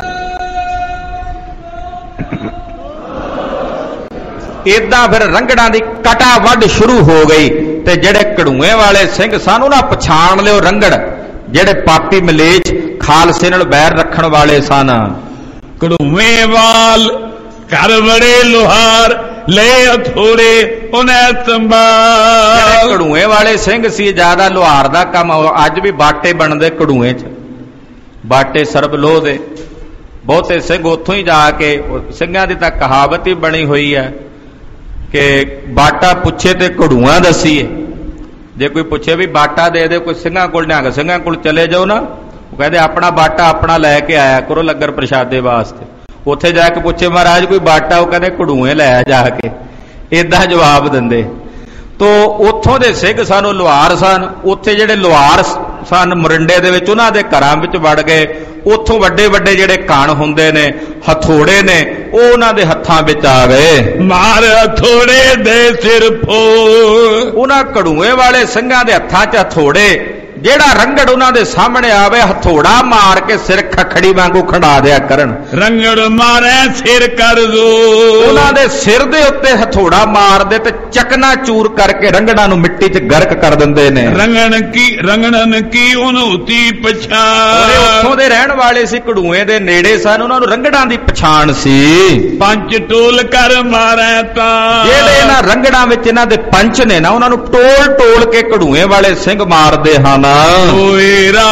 ਏਦਾਂ ਫਿਰ ਰੰਗੜਾਂ ਦੀ ਕਟਾ ਵੱਢ ਸ਼ੁਰੂ ਹੋ ਗਈ। ਤੇ ਜਿਹੜੇ ਕੜੂਏ ਵਾਲੇ ਸਿੰਘ ਸਨ ਉਹਨਾਂ ਪਛਾਣ ਲਿਓ ਰੰਗੜ, ਜਿਹੜੇ ਪਾਪੀ ਮਲੇਛ ਖਾਲਸੇ ਨਾਲ ਬੈਰ ਰੱਖਣ ਵਾਲੇ ਸਨ। ਕੜੂਵੇਂ ਵਾਲ ਘਰ ਬੜੇ ਲੋਹਾਰ, ਲੈ ਅਥੋੜੇ ਉਹਨੇ ਤੰਬਾਲ। ਕੜੂਏ ਵਾਲੇ ਸਿੰਘ ਸੀ ਜ਼ਿਆਦਾ ਲੋਹਾਰ ਦਾ ਕੰਮ। ਅੱਜ ਵੀ ਬਾਟੇ ਬਣਦੇ ਕੜੂਏ 'ਚ, ਬਾਟੇ ਸਰਬ ਲੋਹ ਦੇ। ਬਹੁਤੇ ਸਿੰਘ ਉੱਥੋਂ ਹੀ ਜਾ ਕੇ, ਸਿੰਘਾਂ ਦੀ ਤਾਂ ਕਹਾਵਤ ਹੀ ਬਣੀ ਹੋਈ ਹੈ ਕਿ ਬਾਟਾ ਪੁੱਛੇ ਤੇ ਕੜੂਆਂ ਦਸੀਏ। ਜੇ ਕੋਈ ਪੁੱਛੇ ਵੀ ਬਾਟਾ ਦੇ ਦੇ, ਕੋਈ ਸਿੰਘਾਂ ਕੋਲ ਨਿਹੰਗ ਸਿੰਘਾਂ ਕੋਲ ਚਲੇ ਜਾਓ ਨਾ, ਉਹ ਕਹਿੰਦੇ ਆਪਣਾ ਬਾਟਾ ਆਪਣਾ ਲੈ ਕੇ ਆਇਆ ਕਰੋ ਲੰਗਰ ਪ੍ਰਸ਼ਾਦੇ ਵਾਸਤੇ। ਉੱਥੇ ਜਾ ਕੇ ਪੁੱਛੇ ਮਹਾਰਾਜ ਕੋਈ ਬਾਟਾ, ਉਹ ਕਹਿੰਦੇ ਕੜੂਏ ਲੈ ਜਾ ਕੇ, ਏਦਾਂ ਜਵਾਬ ਦਿੰਦੇ। ਤੋ ਉੱਥੋਂ ਦੇ ਸਿੰਘ ਸਾਨੂੰ ਲੁਹਾਰ ਸਨ। ਉੱਥੇ ਜਿਹੜੇ ਲੁਹਾਰ ਸਨ ਮਰਿੰਡੇ ਦੇ ਵਿੱਚ, ਉਹਨਾਂ ਦੇ ਘਰਾਂ ਵਿੱਚ ਵੜ ਗਏ। ਉੱਥੋਂ ਵੱਡੇ ਵੱਡੇ ਜਿਹੜੇ ਕਣ ਹੁੰਦੇ ਨੇ, ਹਥੋੜੇ ਨੇ, ਉਹ ਉਹਨਾਂ ਦੇ ਹੱਥਾਂ ਵਿੱਚ ਆ ਗਏ। ਮਾਰ ਹਥੋੜੇ ਦੇ ਸਿਰ ਫੋੜ, ਉਹਨਾਂ ਕੜੂਏ ਵਾਲੇ ਸਿੰਘਾਂ ਦੇ ਹੱਥਾਂ 'ਚ ਹਥੋੜੇ, ਜਿਹੜਾ ਰੰਗੜ ਉਹਨਾਂ ਦੇ ਸਾਹਮਣੇ ਆਵੇ ਹਥੋੜਾ ਮਾਰ ਕੇ ਸਿਰ ਖਖੜੀ ਵਾਂਗੂ ਖੜਾ ਦਿਆ ਕਰਨ। ਰੰਗੜ ਮਾਰੇ ਸਿਰ ਕਰ ਦੋ, ਉਹਨਾਂ ਦੇ ਸਿਰ ਦੇ ਉੱਤੇ ਹਥੋੜਾ ਮਾਰਦੇ ਤੇ ਚਕਨਾ ਚੂਰ ਕਰਕੇ ਰੰਗੜਾਂ ਨੂੰ ਮਿੱਟੀ 'ਚ ਗਰਕ ਕਰ ਦਿੰਦੇ ਨੇ। ਰੰਗਣ ਕੀ ਰੰਗਣਨ ਕੀ ਉਹਨੂਤੀ ਪਛਾਣ, ਉੱਥੋਂ ਦੇ ਰਹਿਣ ਵਾਲੇ ਸੀ, ਕੜੂਏ ਦੇ ਨੇੜੇ ਸਨ, ਉਹਨਾਂ ਨੂੰ ਰੰਗੜਾਂ ਦੀ ਪਛਾਣ ਸੀ। ਪੰਜ ਟੋਲ ਕਰ ਮਾਰੇ ਤਾਂ, ਜਿਹੜੇ ਇਹਨਾਂ ਰੰਗੜਾਂ ਵਿੱਚ ਇਹਨਾਂ ਦੇ ਪੰਚ ਨੇ ਨਾ, ਉਹਨਾਂ ਨੂੰ ਟੋਲ ਟੋਲ ਕੇ ਕੜੂਏ ਵਾਲੇ ਸਿੰਘ ਮਾਰਦੇ ਹਨ। ਹੋਏਰਾ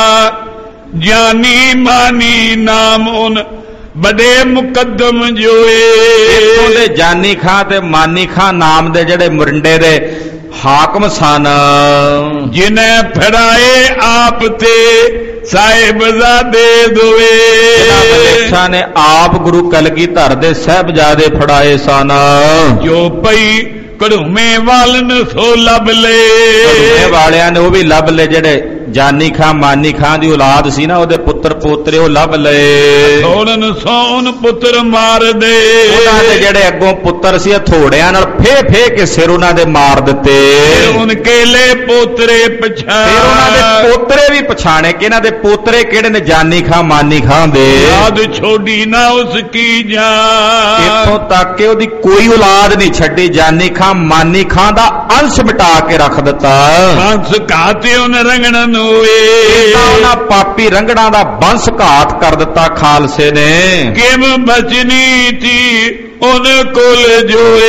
ਜਾਨੀ ਮਾਨੀ ਨਾਮ ਉਨ ਬੜੇ ਮੁਕੱਦਮ ਜੋਏ। ਇੱਥੋਂ ਦੇ ਜਾਨੀ ਖਾਂ ਤੇ ਮਾਨੀ ਖਾਂ ਨਾਮ ਦੇ ਜਿਹੜੇ ਮੁਰਿੰਡੇ ਦੇ ਹਾਕਮ ਸਨ, ਜਿਨੇ ਫੜਾਏ ਆਪ ਤੇ ਸਾਹਿਬਜ਼ਾਦੇ ਦੋਏ। ਇਹਨਾਂ ਨੇ ਆਪ ਗੁਰੂ ਕਲਗੀਧਰ ਦੇ ਸਾਹਿਬਜ਼ਾਦੇ ਫੜਾਏ ਸਨ। ਜੋ ਪਈ ਕੜੂਵੇਂ ਵਾਲਨ ਸੋ ਲੱਭ ਲੈ, ਕੜੂਵੇਂ ਵਾਲਿਆਂ ਨੇ ਉਹ ਵੀ ਲੱਭ ਲੈ, ਜਿਹੜੇ ਜਾਨੀ ਖਾਂ ਮਾਨੀ ਖਾਂ ਦੀ ਔਲਾਦ ਸੀ ਨਾ, ਉਹਦੇ ਪੁੱਤਰ ਪੋਤਰੇ ਉਹ ਲੱਭ ਲਏ। ਥੋੜਨ ਸੌਨ ਪੁੱਤਰ ਮਾਰ ਦੇ, ਉਹਨਾਂ ਦੇ ਜਿਹੜੇ ਅੱਗੋਂ ਪੁੱਤਰ ਸੀ ਥੋੜਿਆਂ ਨਾਲ ਫੇ ਫੇ ਕੇ ਸਿਰ ਉਹਨਾਂ ਦੇ ਮਾਰ ਦਿੱਤੇ। ਹੁਣ ਕੇਲੇ ਪੋਤਰੇ ਪਛਾਣ, ਫਿਰ ਉਹਨਾਂ ਦੇ ਪੋਤਰੇ ਵੀ ਪਛਾਣੇ ਕਿ ਇਹਨਾਂ ਦੇ ਪੋਤਰੇ ਕਿਹੜੇ ਨੇ, ਜਾਨੀ ਖਾਂ ਮਾਨੀ ਖਾਂ ਦੇ। ਯਾਦ ਛੋਡੀ ਨਾ ਉਸ ਕੀ ਜਾਨ, ਇੱਥੋਂ ਤੱਕ ਕਿ ਉਹਦੀ ਕੋਈ ਔਲਾਦ ਨਹੀਂ ਛੱਡੀ, ਜਾਨੀ ਖਾਂ ਮਾਨੀ ਖਾਂ ਦਾ ਅੰਸ਼ ਮਿਟਾ ਕੇ ਰੱਖ ਦਿੱਤਾ। ਬੰਸ ਘਾਤੇ ਉਹਨੇ ਰੰਗਣ ਨੂੰ ਏ, ਉਹਨਾਂ ਪਾਪੀ ਰੰਗੜਾਂ ਦਾ ਬੰਸ ਘਾਤ ਕਰ ਦਿੱਤਾ ਖਾਲਸੇ ਨੇ। ਕਿਵੇਂ ਬਚਨੀ ਤੀ ਉਹਨੇ ਕੁਲ ਜੋਏ,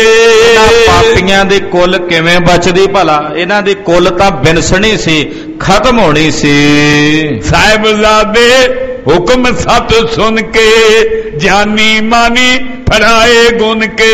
ਪਾਪੀਆਂ ਦੇ ਕੁੱਲ ਕਿਵੇਂ ਬਚਦੀ ਭਲਾ, ਇਹਨਾਂ ਦੀ ਕੁੱਲ ਤਾਂ ਬਿਨਸਣੀ ਸੀ, ਖਤਮ ਹੋਣੀ ਸੀ। ਸਾਹਿਬਜ਼ਾਦੇ ਹੁਕਮ ਸਤ ਸੁਣ ਕੇ, ਜਾਨੀ ਮਾਨੀ ਫੜਾਏ ਗੁਣ ਕੇ।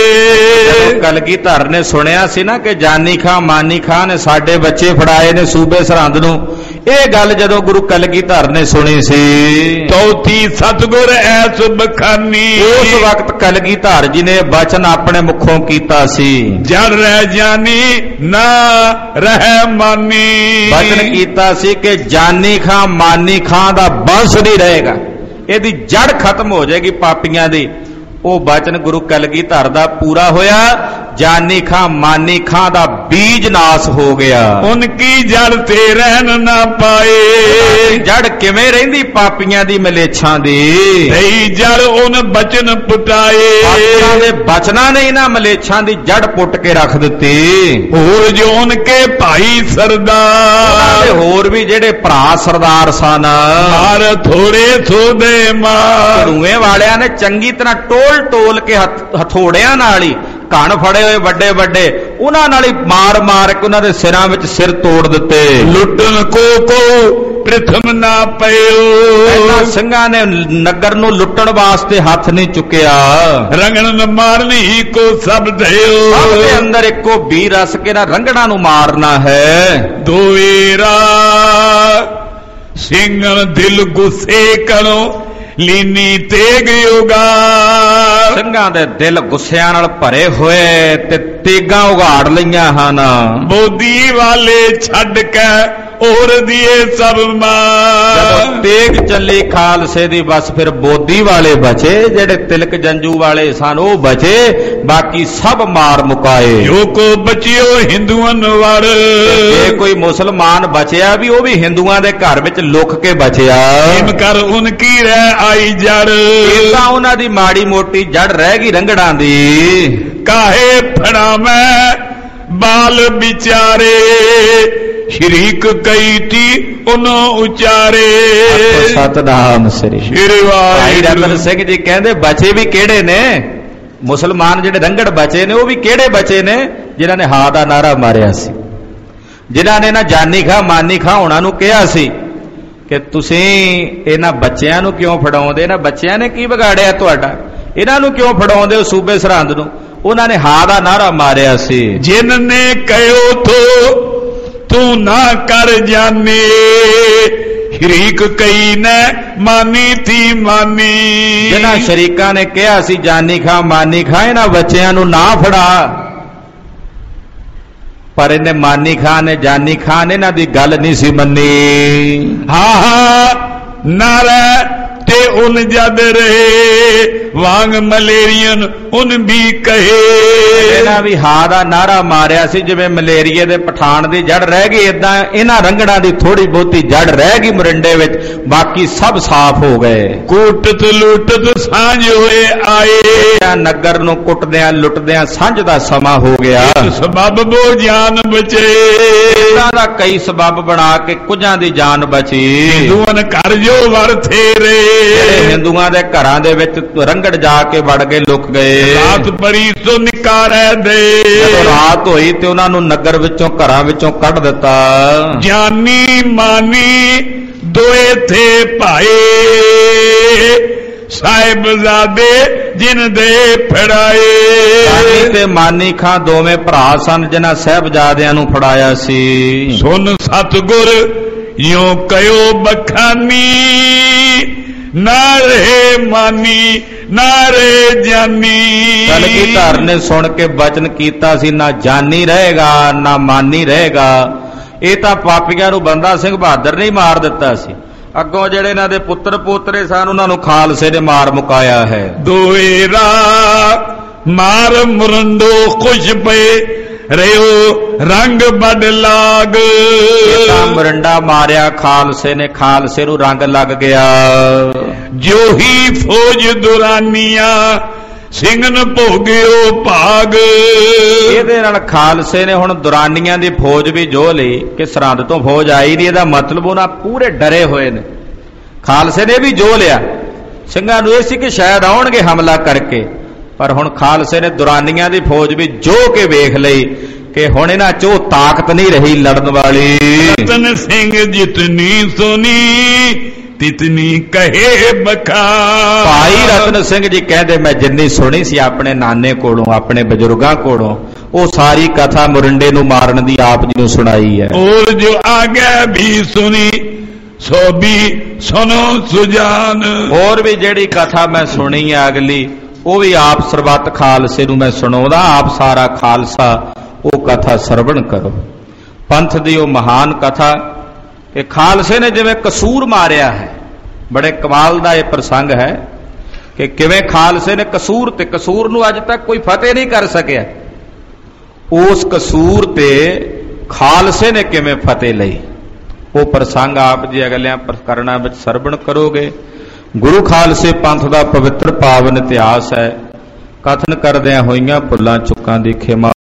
ਕਲਗੀਧਰ ਨੇ ਸੁਣਿਆ ਸੀ ਨਾ ਕਿ ਜਾਨੀ ਖਾਂ ਮਾਨੀ ਖਾਂ ਨੇ ਸਾਡੇ ਬੱਚੇ ਫੜਾਏ ਨੇ ਸੂਬੇ ਸਰਹੰਦ ਨੂੰ, ਇਹ ਗੱਲ ਜਦੋਂ ਗੁਰੂ ਕਲਗੀਧਰ ਨੇ ਸੁਣੀ ਸੀ, ਤੌਥੀ ਸਤਿਗੁਰ ਐਸ ਬਖਾਨੀ, ਉਸ ਵਕਤ ਕਲਗੀਧਰ ਜੀ ਨੇ ਬਚਨ ਆਪਣੇ ਮੁਖੋਂ ਕੀਤਾ ਸੀ, ਜੜ ਰਹਿ ਜਾਨੀ ਨਾ ਰਹਿ ਮਾਨੀ। ਬਚਨ ਕੀਤਾ ਸੀ ਕਿ ਜਾਨੀ ਖਾਂ ਮਾਨੀ ਖਾਂ ਦਾ ਬੰਸ ਨਹੀਂ ਰਹੇਗਾ, ਇਹਦੀ ਜੜ ਖਤਮ ਹੋ ਜਾਏਗੀ ਪਾਪੀਆਂ ਦੀ। ਉਹ ਬਚਨ ਗੁਰੂ ਕਲਗੀਧਰ ਦਾ ਪੂਰਾ ਹੋਇਆ, ਜਾਨੀ ਖਾਂ ਮਾਨੀ ਖਾਂ ਦਾ ਬੀਜ ਨਾਸ ਹੋ ਗਿਆ। ਉਨਕੀ ਜੜ ਤੇ ਰਹਿਣ ਨਾ ਪਾਏ, ਜੜ ਕਿਵੇਂ ਰਹਿੰਦੀ ਪਾਪੀਆਂ ਦੀ ਮਲੇਛਾਂ ਦੀ, ਸਹੀ ਜੜ ਉਹਨ ਬਚਨ ਪੁਟਾਏ। ਪਾਪੀਆਂ ਦੇ ਬਚਨਾਂ ਨੇ ਇਹਨਾਂ ਮਲੇਛਾਂ ਦੀ ਜੜ ਪੁੱਟ ਕੇ ਰੱਖ ਦਿੱਤੀ। ਹੋਰ ਜੋ ਉਨਕੇ ਭਾਈ ਸਰਦਾਰ, ਤੇ ਹੋਰ ਵੀ ਜਿਹੜੇ ਭਰਾ ਸਰਦਾਰ ਸਨ, ਮਾਰ ਥੋੜੇ ਸੋਦੇ ਮਾਰ, ਧੂਏ ਵਾਲਿਆਂ ਨੇ ਚੰਗੀ ਤਰ੍ਹਾਂ ਟੋਲ ਟੋਲ ਕੇ ਹਥੋੜਿਆਂ ਨਾਲ ਹੀ ਘਣ ਫੜੇ ਹੋਏ ਵੱਡੇ ਵੱਡੇ, ਉਹਨਾਂ ਨਾਲ ਹੀ ਮਾਰ ਮਾਰ ਕੇ ਉਹਨਾਂ ਦੇ ਸਿਰਾਂ ਵਿੱਚ ਸਿਰ ਤੋੜ ਦਿੱਤੇ। ਲੁੱਟਣ ਕੋ ਕੋ ਪ੍ਰਥਮ ਨਾ ਪਇਓ, ਇਹਨਾਂ ਸਿੰਘਾਂ ਨੇ ਨਗਰ ਨੂੰ ਲੁੱਟਣ ਵਾਸਤੇ ਹੱਥ ਨਹੀਂ ਚੁੱਕਿਆ। ਰੰਗਣ ਮਾਰਨੀ ਕੋ ਸਭ ਦਿਓ, ਸਭ ਦੇ ਅੰਦਰ ਇੱਕੋ ਬੀ ਰਸ ਕੇ ਨਾ ਰੰਗੜਾਂ ਨੂੰ ਮਾਰਨਾ ਹੈ। ਦੋਵੇਰਾ ਸਿੰਘਨ ਦਿਲ ਗੁੱਸੇ ਕਰੋ, ਲੀਨੀ ਤੇਗ ਉਗਾ, ਸਿੰਘਾਂ ਦੇ ਦਿਲ ਗੁੱਸਿਆਂ ਨਾਲ ਭਰੇ ਹੋਏ ਤੇ ਤੇਗਾਂ ਉਗਾੜ ਲਈਆਂ ਹਨ। ਬੋਦੀ ਵਾਲੇ ਛੱਡ ਕੇ ਔਰ ਦੀਏ ਸਭ ਮਾਰ, ਜਦੋਂ ਤੇਗ ਚੱਲੀ ਖਾਲਸੇ ਦੀ ਬਸ ਫਿਰ ਬੋਦੀ ਵਾਲੇ ਬਚੇ, ਜਿਹੜੇ ਤਿਲਕ ਜੰਜੂ ਵਾਲੇ ਸਨ ਉਹ ਬਚੇ, ਬਾਕੀ ਸਭ ਮਾਰ ਮੁਕਾਏ। ਜੋ ਕੋ ਬਚਿਓ ਹਿੰਦੂਆਂ ਵੜ, ਜੇ ਕੋਈ ਮੁਸਲਮਾਨ ਬਚਿਆ ਵੀ ਉਹ ਵੀ ਹਿੰਦੂਆਂ ਦੇ ਘਰ ਵਿੱਚ ਲੁਕ ਕੇ ਬਚਿਆ। ਇਮ ਕਰ ਉਨਕੀ ਰਹਿ ਆਈ ਜੜ, ਇਹ ਤਾਂ ਉਹਨਾਂ ਦੀ ਮਾੜੀ ਮੋਟੀ ਜੜ ਰਹਿ ਗਈ ਰੰਗੜਾਂ ਦੀ। ਕਾਹੇ ਫੜਾ ਮੈਂ ਬਾਲ ਵਿਚਾਰੇ, ਸ਼ਰੀਕ ਕਈ ਤੀ ਉਹਨੋਂ ਉਚਾਰੇ। ਸਤਨਾਮ ਸ੍ਰੀ ਸ਼੍ਰੀ ਭਾਈ ਰਤਨ ਵਾਹਿਗੁਰੂ। ਸਿੰਘ ਜੀ ਕਹਿੰਦੇ ਬਚੇ ਵੀ ਕਿਹੜੇ ਨੇ, ਮੁਸਲਮਾਨ ਜਿਹੜੇ ਰੰਗੜ ਬਚੇ ਨੇ ਉਹ ਵੀ ਕਿਹੜੇ ਬਚੇ ਨੇ, ਜਿਨ੍ਹਾਂ ਨੇ ਹਾਂ ਦਾ ਨਾਰਾ ਮਾਰਿਆ ਸੀ, ਜਿਨ੍ਹਾਂ ਨੇ ਨਾ ਜਾਨੀ ਖਾਂ ਮਾਨੀ ਖਾਂ ਉਹਨਾਂ ਨੂੰ ਕਿਹਾ ਸੀ ਕਿ ਤੁਸੀਂ ਇਹਨਾਂ ਬੱਚਿਆਂ ਨੂੰ ਕਿਉਂ ਫੜਾਉਂਦੇ, ਇਹਨਾਂ ਬੱਚਿਆਂ ਨੇ ਕੀ ਵਿਗਾੜਿਆ ਤੁਹਾਡਾ, ਇਹਨਾਂ ਨੂੰ ਕਿਉਂ ਫੜਾਉਂਦੇ ਹੋ ਸੂਬੇ ਸਰਹੰਦ ਨੂੰ। ਉਹਨਾਂ ਨੇ ਹਾਂ ਦਾ ਨਾਰਾ ਮਾਰਿਆ ਸੀ, ਜਿਨ ਨੇ ਕਹਿਓ ਤੋ ਤੂੰ ਨਾ ਕਰ ਜਾਣੇ, ਸ਼ਰੀਕ ਕਈ ਨੇ ਮਾਨੀ ਤੀ ਮਾਨੀ। ਜਿਨ੍ਹਾਂ ਸ਼ਰੀਕਾਂ ਨੇ ਕਿਹਾ ਸੀ ਜਾਨੀ ਖਾਂ ਮਾਨੀ ਖਾਂ ਇਹਨਾਂ ਬੱਚਿਆਂ ਨੂੰ ਨਾ ਫੜਾ, ਪਰ ਇਹਨੇ ਮਾਨੀ ਖਾਂ ਨੇ ਜਾਨੀ ਖਾਂ ਨੇ ਇਹਨਾਂ ਦੀ ਗੱਲ ਨਹੀਂ ਸੀ ਮੰਨੀ। ਹਾਂ ਹਾਂ ਨਾਰਾ ਤੇ ਉਨ ਜਦ ਰਹੇ, ਵਾਂਗ ਮਲੇਰੀਅਨ ਉਨ ਵੀ ਕਹੇ। ਇਹਨਾਂ ਵੀ ਹਾਂ ਦਾ ਨਾਰਾ ਮਾਰਿਆ ਸੀ ਜਿਵੇਂ ਮਲੇਰੀਏ ਦੇ ਪਠਾਨ ਦੀ ਜੜ ਰਹਿ ਗਈ, ਇਦਾਂ ਇਹਨਾਂ ਰੰਗੜਾਂ ਦੀ ਥੋੜੀ ਬਹੁਤੀ ਜੜ ਰਹਿ ਗਈ ਮਰਿੰਡੇ ਵਿੱਚ, ਬਾਕੀ ਸਭ ਸਾਫ਼ ਹੋ ਗਏ। ਕੁੱਟਤ ਲੁੱਟਤ ਸਾਂਝ ਹੋਏ ਆਏ, ਨਗਰ ਨੂੰ ਕੁੱਟਦਿਆਂ ਲੁੱਟਦਿਆਂ ਸਾਂਝ ਦਾ ਸਮਾਂ ਹੋ ਗਿਆ। ਸਬਬ ਬੋ ਜਾਨ ਬਚੇ, ਇਹਨਾਂ ਦਾ ਕਈ ਸਬਬ ਬਣਾ ਕੇ ਕੁਝਾਂ ਦੀ ਜਾਨ ਬਚੀ। ਹਿੰਦੂਆਂ ਘਰ ਜੋ ਵਰ ਥੇਰੇ, ਜਿਹੜੇ ਹਿੰਦੂਆਂ ਦੇ ਘਰਾਂ ਦੇ ਵਿੱਚ ਰੰਗੜ ਜਾ ਕੇ ਵੜ ਗਏ, ਲੁਕ ਗਏ। ਰਾਤ ਬਰੀ ਸੋ ਨਿਕਾਰੇ ਦੇ, ਜਦੋਂ ਰਾਤ ਹੋਈ ਤੇ ਉਹਨਾਂ ਨੂੰ ਨਗਰ ਵਿੱਚੋਂ ਘਰਾਂ ਵਿੱਚੋਂ ਕੱਢ ਦਿੱਤਾ। ਜਾਨੀ ਮਾਨੀ ਦੋਏ ਥੇ ਭਾਏ, ਸਾਹਿਬਜ਼ਾਦੇ ਜਿਨ ਦੇ ਫੜਾਏ। ਜਾਨੀ ਤੇ ਮਾਨੀ ਖਾਂ ਦੋਵੇਂ ਭਰਾ ਸਨ ਜਿਨ੍ਹਾਂ ਸਾਹਿਬਜ਼ਾਦਿਆਂ ਨੂੰ ਫੜਾਇਆ ਸੀ। ਸੁਨ ਸਤਿਗੁਰ ਯੋ ਕਯੋ ਬਖਾਨੀ, ਨਾ ਰਹੇ ਮਾਨੀ ਨਾ ਰਹੇ ਜਾਨੀ। ਕਲਗੀਧਰ ਨੇ ਸੁਣ ਕੇ ਬਚਨ ਕੀਤਾ ਸੀ, ਨਾ ਜਾਨੀ ਰਹੇਗਾ ਨਾ ਮਾਨੀ ਰਹੇਗਾ, ਇਹ ਤਾਂ ਪਾਪੀਆਂ ਨੂੰ ਬੰਦਾ ਸਿੰਘ ਬਹਾਦਰ ਨੇ ਮਾਰ ਦਿੱਤਾ ਸੀ। ਅੱਗੋਂ ਜਿਹੜੇ ਇਹਨਾਂ ਦੇ ਪੁੱਤਰ ਪੋਤਰੇ ਸਨ ਉਹਨਾਂ ਨੂੰ ਖਾਲਸੇ ਨੇ ਮਾਰ ਮੁਕਾਇਆ ਹੈ। ਦੋਏਰਾ ਮਾਰ ਮੁਰੰਡੋ ਖੁਸ਼ ਪਏ ਰਿਓ ਰੰਗ ਵੱਡ ਲਾਗ। ਇਹ ਤਾਂ ਮੁਰੰਡਾ ਮਾਰਿਆ ਖਾਲਸੇ ਨੇ, ਖਾਲਸੇ ਨੂੰ ਰੰਗ ਲੱਗ ਗਿਆ। ਜੋ ਹੀ ਫੌਜ ਦੁਰਾਨੀਆਂ ਸਿੰਘਨ ਭੋਗਿਓ ਭਾਗ। ਇਹਦੇ ਨਾਲ ਖਾਲਸੇ ਨੇ ਹੁਣ ਦੁਰਾਨੀਆਂ ਦੀ ਫੌਜ ਵੀ ਜੋ ਲਈ ਕਿ ਸਰਹੰਦ ਤੋਂ ਫੌਜ ਆਈ ਨਹੀਂ, ਇਹਦਾ ਮਤਲਬ ਉਹਨਾਂ ਪੂਰੇ ਡਰੇ ਹੋਏ ਨੇ। ਖਾਲਸੇ ਨੇ ਵੀ ਜੋ ਲਿਆ, ਸਿੰਘਾਂ ਨੂੰ ਇਹ ਸੀ ਕਿ ਸ਼ਾਇਦ ਆਉਣਗੇ ਹਮਲਾ ਕਰਕੇ, ਪਰ ਹੁਣ ਖਾਲਸੇ ਨੇ ਦੁਰਾਨੀਆਂ ਦੀ ਫੌਜ ਵੀ ਜੋ ਕੇ ਵੇਖ ਲਈ ਕਿ ਹੁਣ ਇਹਨਾਂ ਚੋਂ ਤਾਕਤ ਨਹੀਂ ਰਹੀ ਲੜਨ ਵਾਲੀ। ਰਤਨ ਸਿੰਘ ਜਿਤਨੀ ਸੁਨੀ ਤਿਤਨੀ ਕਹੇ ਬਖਾ। ਭਾਈ ਰਤਨ ਸਿੰਘ ਜੀ ਕਹਿੰਦੇ ਮੈਂ ਜਿੰਨੀ ਸੁਣੀ ਸੀ ਆਪਣੇ ਨਾਨੇ ਕੋਲੋਂ, ਆਪਣੇ ਬਜ਼ੁਰਗਾਂ ਕੋਲੋਂ, ਉਹ ਸਾਰੀ ਕਥਾ ਮੁਰੰਡੇ ਨੂੰ ਮਾਰਨ ਦੀ ਆਪ ਜੀ ਨੂੰ ਸੁਣਾਈ ਹੈ। ਔਰ ਜੋ ਆਗੇ ਵੀ ਸੁਣੀ ਸੋ ਵੀ ਸੁਨੋ ਸੁਜਾਨ। ਹੋਰ ਵੀ ਜਿਹੜੀ ਕਥਾ ਮੈਂ ਸੁਣੀ ਹੈ ਅਗਲੀ, ਉਹ ਵੀ ਆਪ ਸਰਬੱਤ ਖਾਲਸੇ ਨੂੰ ਮੈਂ ਸੁਣਾਉਂਦਾ, ਆਪ ਸਾਰਾ ਖਾਲਸਾ ਉਹ ਕਥਾ ਸਰਵਣ ਕਰੋ। ਪੰਥ ਦੀ ਉਹ ਮਹਾਨ ਕਥਾ ਕਿ ਖਾਲਸੇ ਨੇ ਜਿਵੇਂ ਕਸੂਰ ਮਾਰਿਆ ਹੈ। ਬੜੇ ਕਮਾਲ ਦਾ ਇਹ ਪ੍ਰਸੰਗ ਹੈ ਕਿ ਕਿਵੇਂ ਖਾਲਸੇ ਨੇ ਕਸੂਰ ਤੇ, ਕਸੂਰ ਨੂੰ ਅੱਜ ਤੱਕ ਕੋਈ ਫਤਿਹ ਨਹੀਂ ਕਰ ਸਕਿਆ, ਉਸ ਕਸੂਰ ਤੇ ਖਾਲਸੇ ਨੇ ਕਿਵੇਂ ਫਤਿਹ ਲਈ, ਉਹ ਪ੍ਰਸੰਗ ਆਪ ਜੀ ਅਗਲਿਆਂ ਪ੍ਰਕਰਣਾਂ ਵਿੱਚ ਸਰਵਣ ਕਰੋਗੇ। ਗੁਰੂ ਖਾਲਸੇ ਪੰਥ ਦਾ ਪਵਿੱਤਰ ਪਾਵਨ ਇਤਿਹਾਸ ਹੈ। ਕਥਨ ਕਰਦਿਆਂ ਹੋਈਆਂ ਭੁੱਲਾਂ ਚੁੱਕਾਂ ਦੀ ਖਿਮਾ